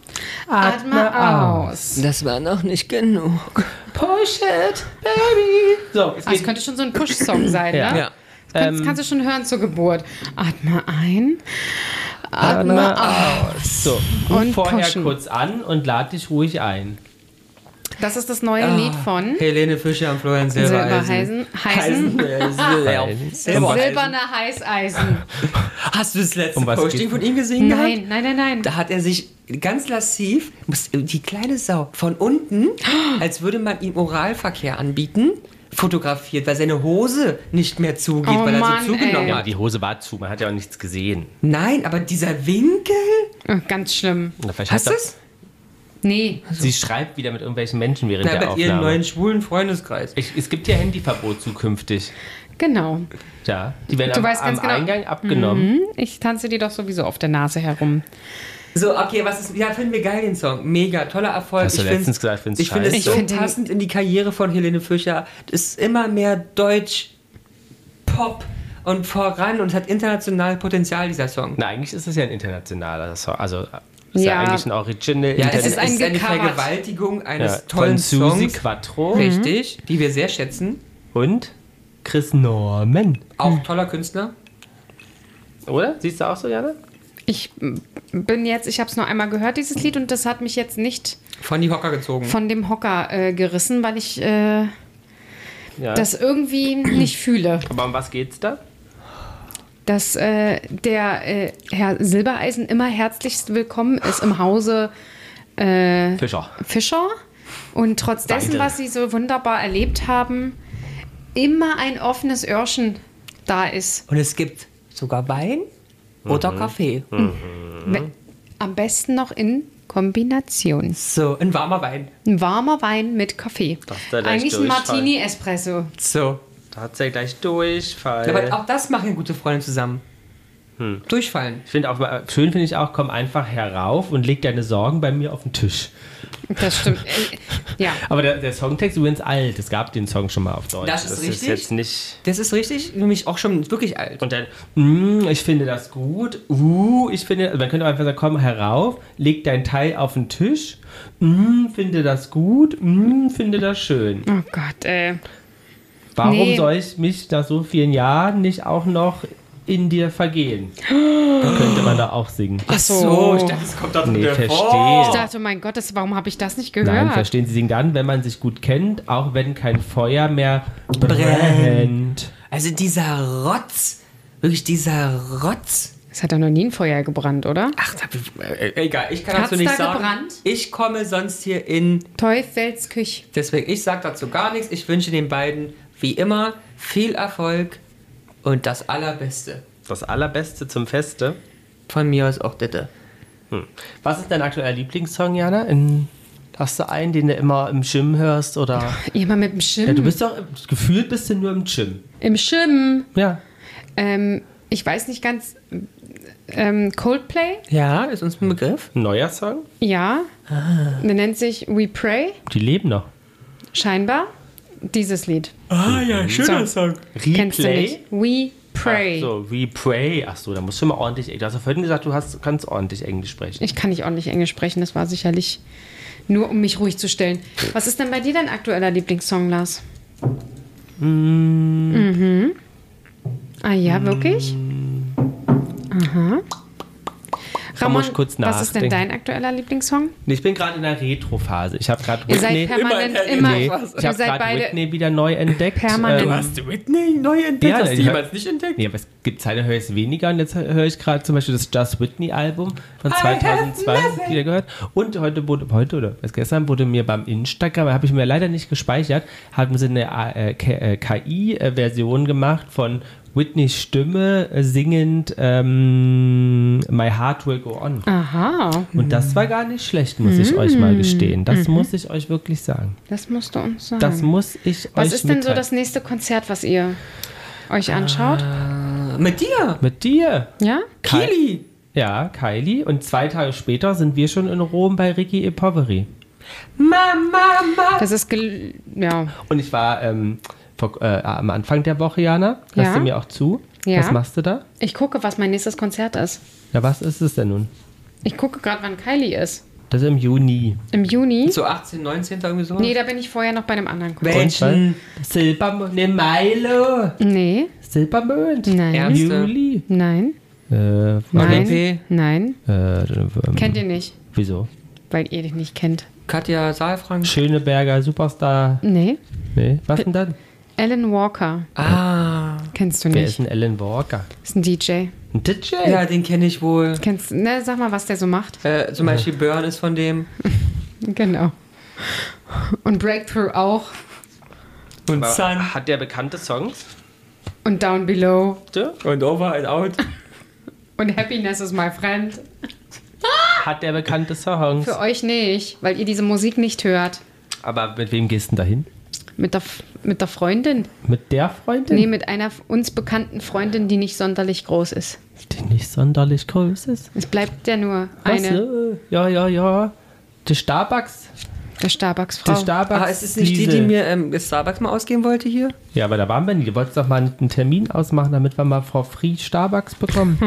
Atme aus. Das war noch nicht genug. Push it, baby. So, es Ah, es geht könnte schon so ein Push-Song sein, Ja. ne? Ja. Das kannst, Ähm, kannst du schon hören zur Geburt. Atme ein, atme aus. so, ruf Und vorher pushen. kurz an und lad dich ruhig ein. Das ist das neue Lied von Helene Fischer und Florian Silbereisen. Silberheisen. Heißen. Heisen. Silbereisen. Silberne Heißeisen. Hast du das letzte Um was Posting geht's? von ihm gesehen gehabt? Nein, nein, nein, nein. Da hat er sich ganz lassiv, muss- die kleine Sau, von unten, als würde man ihm Oralverkehr anbieten, fotografiert, weil seine Hose nicht mehr zugeht, Oh weil er Mann, so zugenommen ey. Ja, hat. die Hose war zu, man hat ja auch nichts gesehen. Nein, aber dieser Winkel. Oh, ganz schlimm. Na, vielleicht Hast hat du er- es? Nee. Sie schreibt wieder mit irgendwelchen Menschen während Na, der bei ihrem Aufnahme. neuen schwulen Freundeskreis. Ich, es gibt ja Handyverbot zukünftig. Genau. Ja, die werden Du am, weißt ganz am genau- Eingang abgenommen. Hm, ich tanze dir doch sowieso auf der Nase herum. So, okay, was ist. Ja, finden wir geil den Song. Mega, toller Erfolg. Hast du ich letztens find's- gesagt, find's ich finde es scheiße? so Ich find den- passend in die Karriere von Helene Fischer. Das ist immer mehr Deutsch, Pop und voran und hat international Potenzial, dieser Song. Na, eigentlich ist es ja ein internationaler Song. Also, ist ja, Ja. eigentlich ein Original. Ja, Internet- es ist, ein es ist eine gecovert. Vergewaltigung eines ja, tollen von Susi Songs. Quattro Richtig, die wir sehr schätzen. und Chris Norman. Auch toller Künstler. Oder? Siehst du auch so, Jana? Ich mm, bin jetzt, ich habe es nur einmal gehört, dieses Lied, und das hat mich jetzt nicht Von die Hocker gezogen. von dem Hocker äh, gerissen, weil ich äh, Ja. das irgendwie nicht fühle. Aber um was geht's da? Dass äh, der äh, Herr Silbereisen immer herzlichst willkommen ist im Hause äh, Fischer. Fischer und trotz dessen, Beide. was sie so wunderbar erlebt haben, immer ein offenes Öhrchen da ist. Und es gibt sogar Wein oder Kaffee. We- Am besten noch in Kombination. So, ein warmer Wein. Ein warmer Wein mit Kaffee. Das ist ja gleich Eigentlich ein Durchfall. Martini-Espresso. So. Da hat ja gleich Durchfall. Aber auch das machen gute Freunde zusammen. Durchfallen. Ich finde auch, mal- schön finde ich auch, komm einfach herauf und leg deine Sorgen bei mir auf den Tisch. Das stimmt. Äh, Ja. Aber der, der Songtext ist übrigens alt. Es gab den Song schon mal auf Deutsch. Das ist richtig. Ist jetzt nicht... Das ist richtig, nämlich auch schon wirklich alt. Und dann, mm, ich finde das gut. Uh, ich finde... Man könnte auch einfach sagen, komm herauf, leg dein Teil auf den Tisch. Mm, finde das gut. Mm, finde das schön. Oh Gott, ey. Warum Nee. soll ich mich nach so vielen Jahren nicht auch noch in dir vergehen? Könnte man da auch singen. Ach so. ich dachte, es kommt da Nee, drin verstehe. Ich vor. dachte, mein Gott, das, warum habe ich das nicht gehört? Nein, verstehen Sie, singen dann, wenn man sich gut kennt, auch wenn kein Feuer mehr brennt. Also dieser Rotz, wirklich dieser Rotz. Es hat doch noch nie ein Feuer gebrannt, oder? Ach, da, äh, egal, ich kann Hat's dazu nicht da sagen. gebrannt? Ich komme sonst hier in... Teufelsküche. Deswegen, ich sage dazu gar nichts. Ich wünsche den beiden, wie immer, viel Erfolg und das Allerbeste. Das Allerbeste zum Feste. Von mir aus auch bitte. Hm. Was ist dein aktueller Lieblingssong, Jana? In, hast du einen, den du immer im Gym hörst? Oder? Immer mit dem Schirm. Ja, du bist doch, gefühlt bist du nur im Gym. Im Schirm. Ja. Ähm, ich weiß nicht ganz. Ähm, Coldplay? Ja, ist uns ein Begriff. Ein neuer Song? Ja. Der nennt sich We Pray, Die leben noch. scheinbar. Dieses Lied. Ah ja, schöner Song. Kennst du nicht? We Pray. Ach so, we pray. Ach so, da musst du mal ordentlich. Du hast ja vorhin gesagt, du hast, kannst ordentlich Englisch sprechen. Ich kann nicht ordentlich Englisch sprechen, das war sicherlich nur, um mich ruhig zu stellen. Was ist denn bei dir dein aktueller Lieblingssong, Lars? Mm. Mhm. Ah ja, wirklich? Aha. Da Ramon, muss ich kurz was ist denn nachdenken. dein aktueller Lieblingssong? Ich bin gerade in der Retro-Phase. Ich habe gerade Ihr seid Whitney, permanent Immer in immer, der nee, Retro-Phase. ich ihr habe seid gerade beide Whitney wieder neu entdeckt. Permanent. Du Ähm, hast Whitney neu entdeckt, Ja, hast du ich- jemals nicht entdeckt? Nee, aber es gibt Zeiten, da höre ich es weniger und jetzt höre ich gerade zum Beispiel das Just Whitney-Album von zweitausendzwei wieder gehört. Und heute wurde, heute oder was gestern wurde mir beim Instagram, habe ich mir leider nicht gespeichert, haben sie eine äh, K I-Version gemacht von Whitneys Stimme äh, singend ähm, My Heart Will Go On. Aha, Und das war gar nicht schlecht, muss ich euch mal gestehen. Das muss ich euch wirklich sagen. das musst du uns sagen. Das muss ich euch Was ist denn so mitteilen. das nächste Konzert, was ihr euch anschaut? Äh, mit dir? Mit dir? Ja? Kili. Ja, Kylie. Und zwei Tage später sind wir schon in Rom bei Ricky E. Poveri. Mama, Mama. Das ist, gel ja. Und ich war ähm, vor, äh, am Anfang der Woche, Jana. Hörst Ja. du mir auch zu? Ja. Was machst du da? Ich gucke, was mein nächstes Konzert ist. Ja, was ist es denn nun? Ich gucke gerade, wann Kylie ist. Das ist im Juni. Im Juni? So achtzehn, neunzehn irgendwie so? Nee, da bin ich vorher noch bei einem anderen Konzert. Welchen? Silbermond. Ne, Milo. Nee, Silbermond. Nein. Ernste? Juli. nein, Äh, nein, Nein. nein. äh, ähm, Kennt ihr nicht, Wieso? weil ihr den nicht kennt. Katja Saalfrank. Schöneberger Superstar. Nee, Nee, was denn dann? Alan Walker. Ah. Kennst du Wer nicht. ist ein Alan Walker? Ist ein D J. Ein D J? Ja, den kenne ich wohl. Kennst du, ne, sag mal, was der so macht. Äh, zum Beispiel Burn ist von dem. Genau. Und Breakthrough auch. Und Aber Sun. Hat der bekannte Songs? Und Down Below. Und Over and Out. Und Happiness is my friend. Hat der bekannte Songs? Für euch nicht, weil ihr diese Musik nicht hört. Aber mit wem gehst du denn dahin? Mit der, F- mit der Freundin? Mit der Freundin? Nee, mit einer uns bekannten Freundin, die nicht sonderlich groß ist. Die nicht sonderlich groß ist. Es bleibt ja nur Was? eine, äh, Ja, ja, ja. Die Starbucks. der Die Starbucks-Frau. Starbucks. Ah, ist es nicht die, die Liesel. mir ähm, Starbucks mal ausgeben wollte hier? Ja, aber da waren wir nie. Du wolltest doch mal einen Termin ausmachen, damit wir mal for free Starbucks bekommen.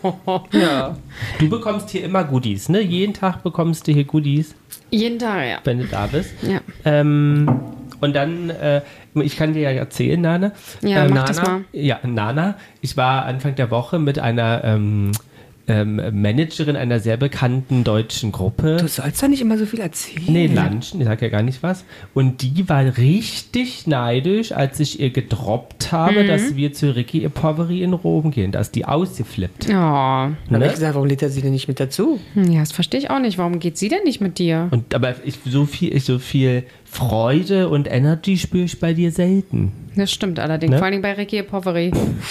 Ja. Du bekommst hier immer Goodies, ne? Jeden Tag bekommst du hier Goodies, Jeden Tag, ja. wenn du da bist. Ja, Ähm, und dann, äh, ich kann dir ja erzählen, Nana. ja ähm, mach das Nana? mal. Ja, Nana. Ich war Anfang der Woche mit einer ähm, ähm, Managerin einer sehr bekannten deutschen Gruppe. Du sollst doch nicht immer so viel erzählen. Nee, lunchen, ich sag ja gar nicht was. Und die war richtig neidisch, als ich ihr gedroppt habe, dass wir zu Ricky E. Poveri in Rom gehen. Da ist die ausgeflippt. Oh, Dann habe Ne? ich gesagt, warum lädt er sie denn nicht mit dazu? ja, das verstehe ich auch nicht. Warum geht sie denn nicht mit dir? Und aber ich, so viel, ich, so viel Freude und Energy spüre ich bei dir selten. Das stimmt allerdings. Ne? Vor allem bei Ricky Poveri.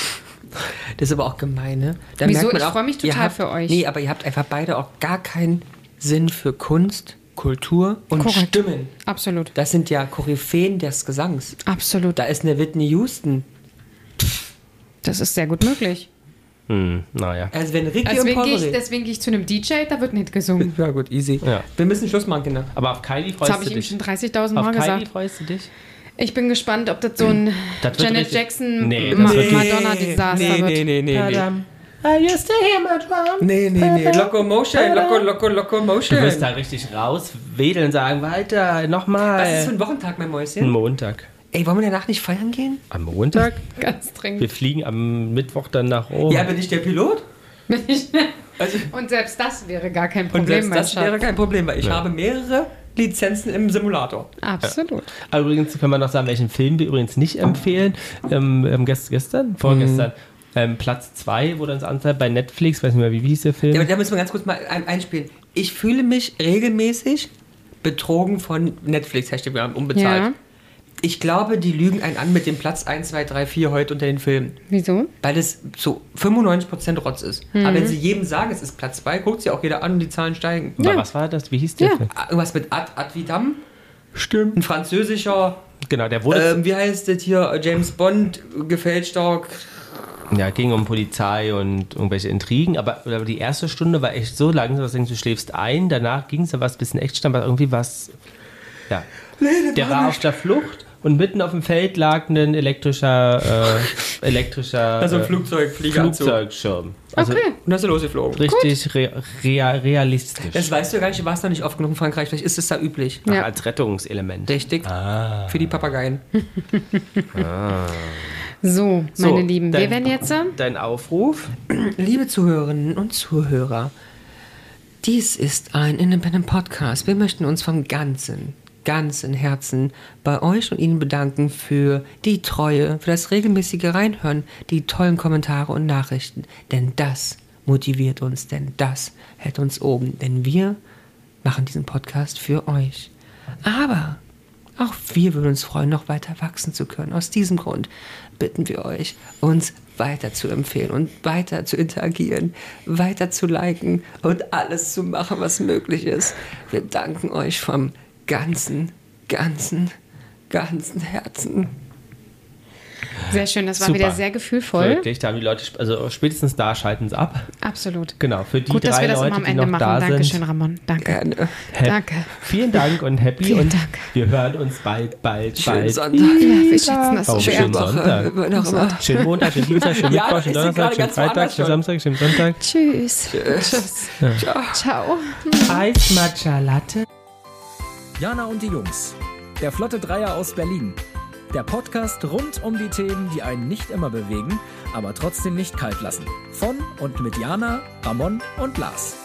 Das ist aber auch gemein, ne? Da Wieso? merkt man Ich auch, freu mich ihr total habt, für euch. Nee, aber ihr habt einfach beide auch gar keinen Sinn für Kunst, Kultur und Korrekt. Stimmen. Absolut. Das sind ja Koryphäen des Gesangs. Absolut. Da ist eine Whitney Houston. Das ist sehr gut möglich. Hm, naja. Also wenn Ricky Deswegen und gehe ich, Potpourri... deswegen gehe ich zu einem D J, da wird nicht gesungen. Ja gut, easy. Ja. Wir müssen Schluss machen, Kinder. Aber auf Kylie Das freust habe du ich ihm dich. schon dreißigtausend Auf Mal Kylie gesagt. freust du dich? Ich bin gespannt, ob das so ein Das wird Janet richtig- Jackson Nee, das Ma wird- Madonna-Desaster nee, wird. nee, nee, nee, nee. Padam. I used to hear my drum. Nee, nee, nee. Locomotion, Loco, Loco, Locomotion. Du wirst da richtig rauswedeln und sagen, weiter, nochmal. Was ist für ein Wochentag, mein Ein Mäuschen? Montag. Ey, wollen wir danach nicht feiern gehen? Am Montag? Ganz dringend. Wir fliegen am Mittwoch dann nach oben. Ja, bin ich der Pilot? Also, Und selbst das wäre gar kein und Problem, selbst mein das wäre Schatz. kein Problem, weil ich Ja. habe mehrere Lizenzen im Simulator. Absolut. Aber übrigens können wir noch sagen, welchen Film wir übrigens nicht empfehlen. Ähm, ähm, gest, gestern, vorgestern, ähm, Platz zwei wurde uns angezeigt bei Netflix, weiß nicht mehr, wie hieß der Film? Ja, aber da müssen wir ganz kurz mal ein, einspielen. Ich fühle mich regelmäßig betrogen von Netflix, Hashtag, wir haben unbezahlt. Ja. Ich glaube, die lügen einen an mit dem Platz eins, zwei, drei, vier heute unter den Filmen. Wieso? Weil das zu fünfundneunzig Prozent Rotz ist. Aber wenn sie jedem sagen, es ist Platz zwei, guckt sie auch jeder an und die Zahlen steigen. Aber was war das? Wie hieß der Ja. Film? Ah, Irgendwas mit Ad, Ad Vitam, Stimmt. ein französischer, Genau, der wurde. ähm, wie heißt das hier, James Bond, gefälschter. Ja, ging um Polizei und irgendwelche Intrigen, aber, aber die erste Stunde war echt so langsam, dass du denkst, du schläfst ein, danach ging es, da war es ein bisschen echt stand, aber irgendwie was. Ja. Der war auf der Flucht und mitten auf dem Feld lag ein elektrischer, äh, elektrischer Also ein äh, Flugzeugfliegeranzug. Flugzeugschirm. Also Okay. Und da ist er losgeflogen. richtig re rea realistisch. Das weißt du gar nicht, du warst noch nicht oft genug in Frankreich, vielleicht ist es da üblich. Ach, Ja. als Rettungselement. Richtig. Ah. Für die Papageien. So, So, meine Lieben, wir dein- werden jetzt... äh, Dein Aufruf? Liebe Zuhörerinnen und Zuhörer, dies ist ein Independent Podcast. Wir möchten uns vom ganzen, ganzen Herzen bei euch und Ihnen bedanken für die Treue, für das regelmäßige Reinhören, die tollen Kommentare und Nachrichten. Denn das motiviert uns, denn das hält uns oben. Denn wir machen diesen Podcast für euch. Aber auch wir würden uns freuen, noch weiter wachsen zu können. Aus diesem Grund bitten wir euch, uns weiter zu empfehlen und weiter zu interagieren, weiter zu liken und alles zu machen, was möglich ist. Wir danken euch vom ganzen, ganzen, ganzen Herzen. Sehr schön, das war Super. wieder sehr gefühlvoll. Wirklich, da haben die Leute, also spätestens da schalten sie ab. Absolut. Genau, für die Gut, dass drei wir das Leute, immer am die Ende noch machen. da Dankeschön, sind. Ramon. Danke. Gerne. Hap- Danke. Vielen Dank und happy Vielen und Dank. wir hören uns bald, bald, Schönen bald. Sonntag. Ja, wir schätzen das so Oh, sehr. schönen Sonntag. Wann auch immer. Schönen Montag, schönen Dienstag, schönen Ja, Mittwoch, das schönen ist Donnerstag, gerade schönen ganz Freitag, woanders schönen schon. Samstag, schönen Sonntag. Tschüss. Tschüss. Ciao. Eis Matcha Latte. Jana und die Jungs. Der Flotte Dreier aus Berlin. Der Podcast rund um die Themen, die einen nicht immer bewegen, aber trotzdem nicht kalt lassen. Von und mit Jana, Ramon und Lars.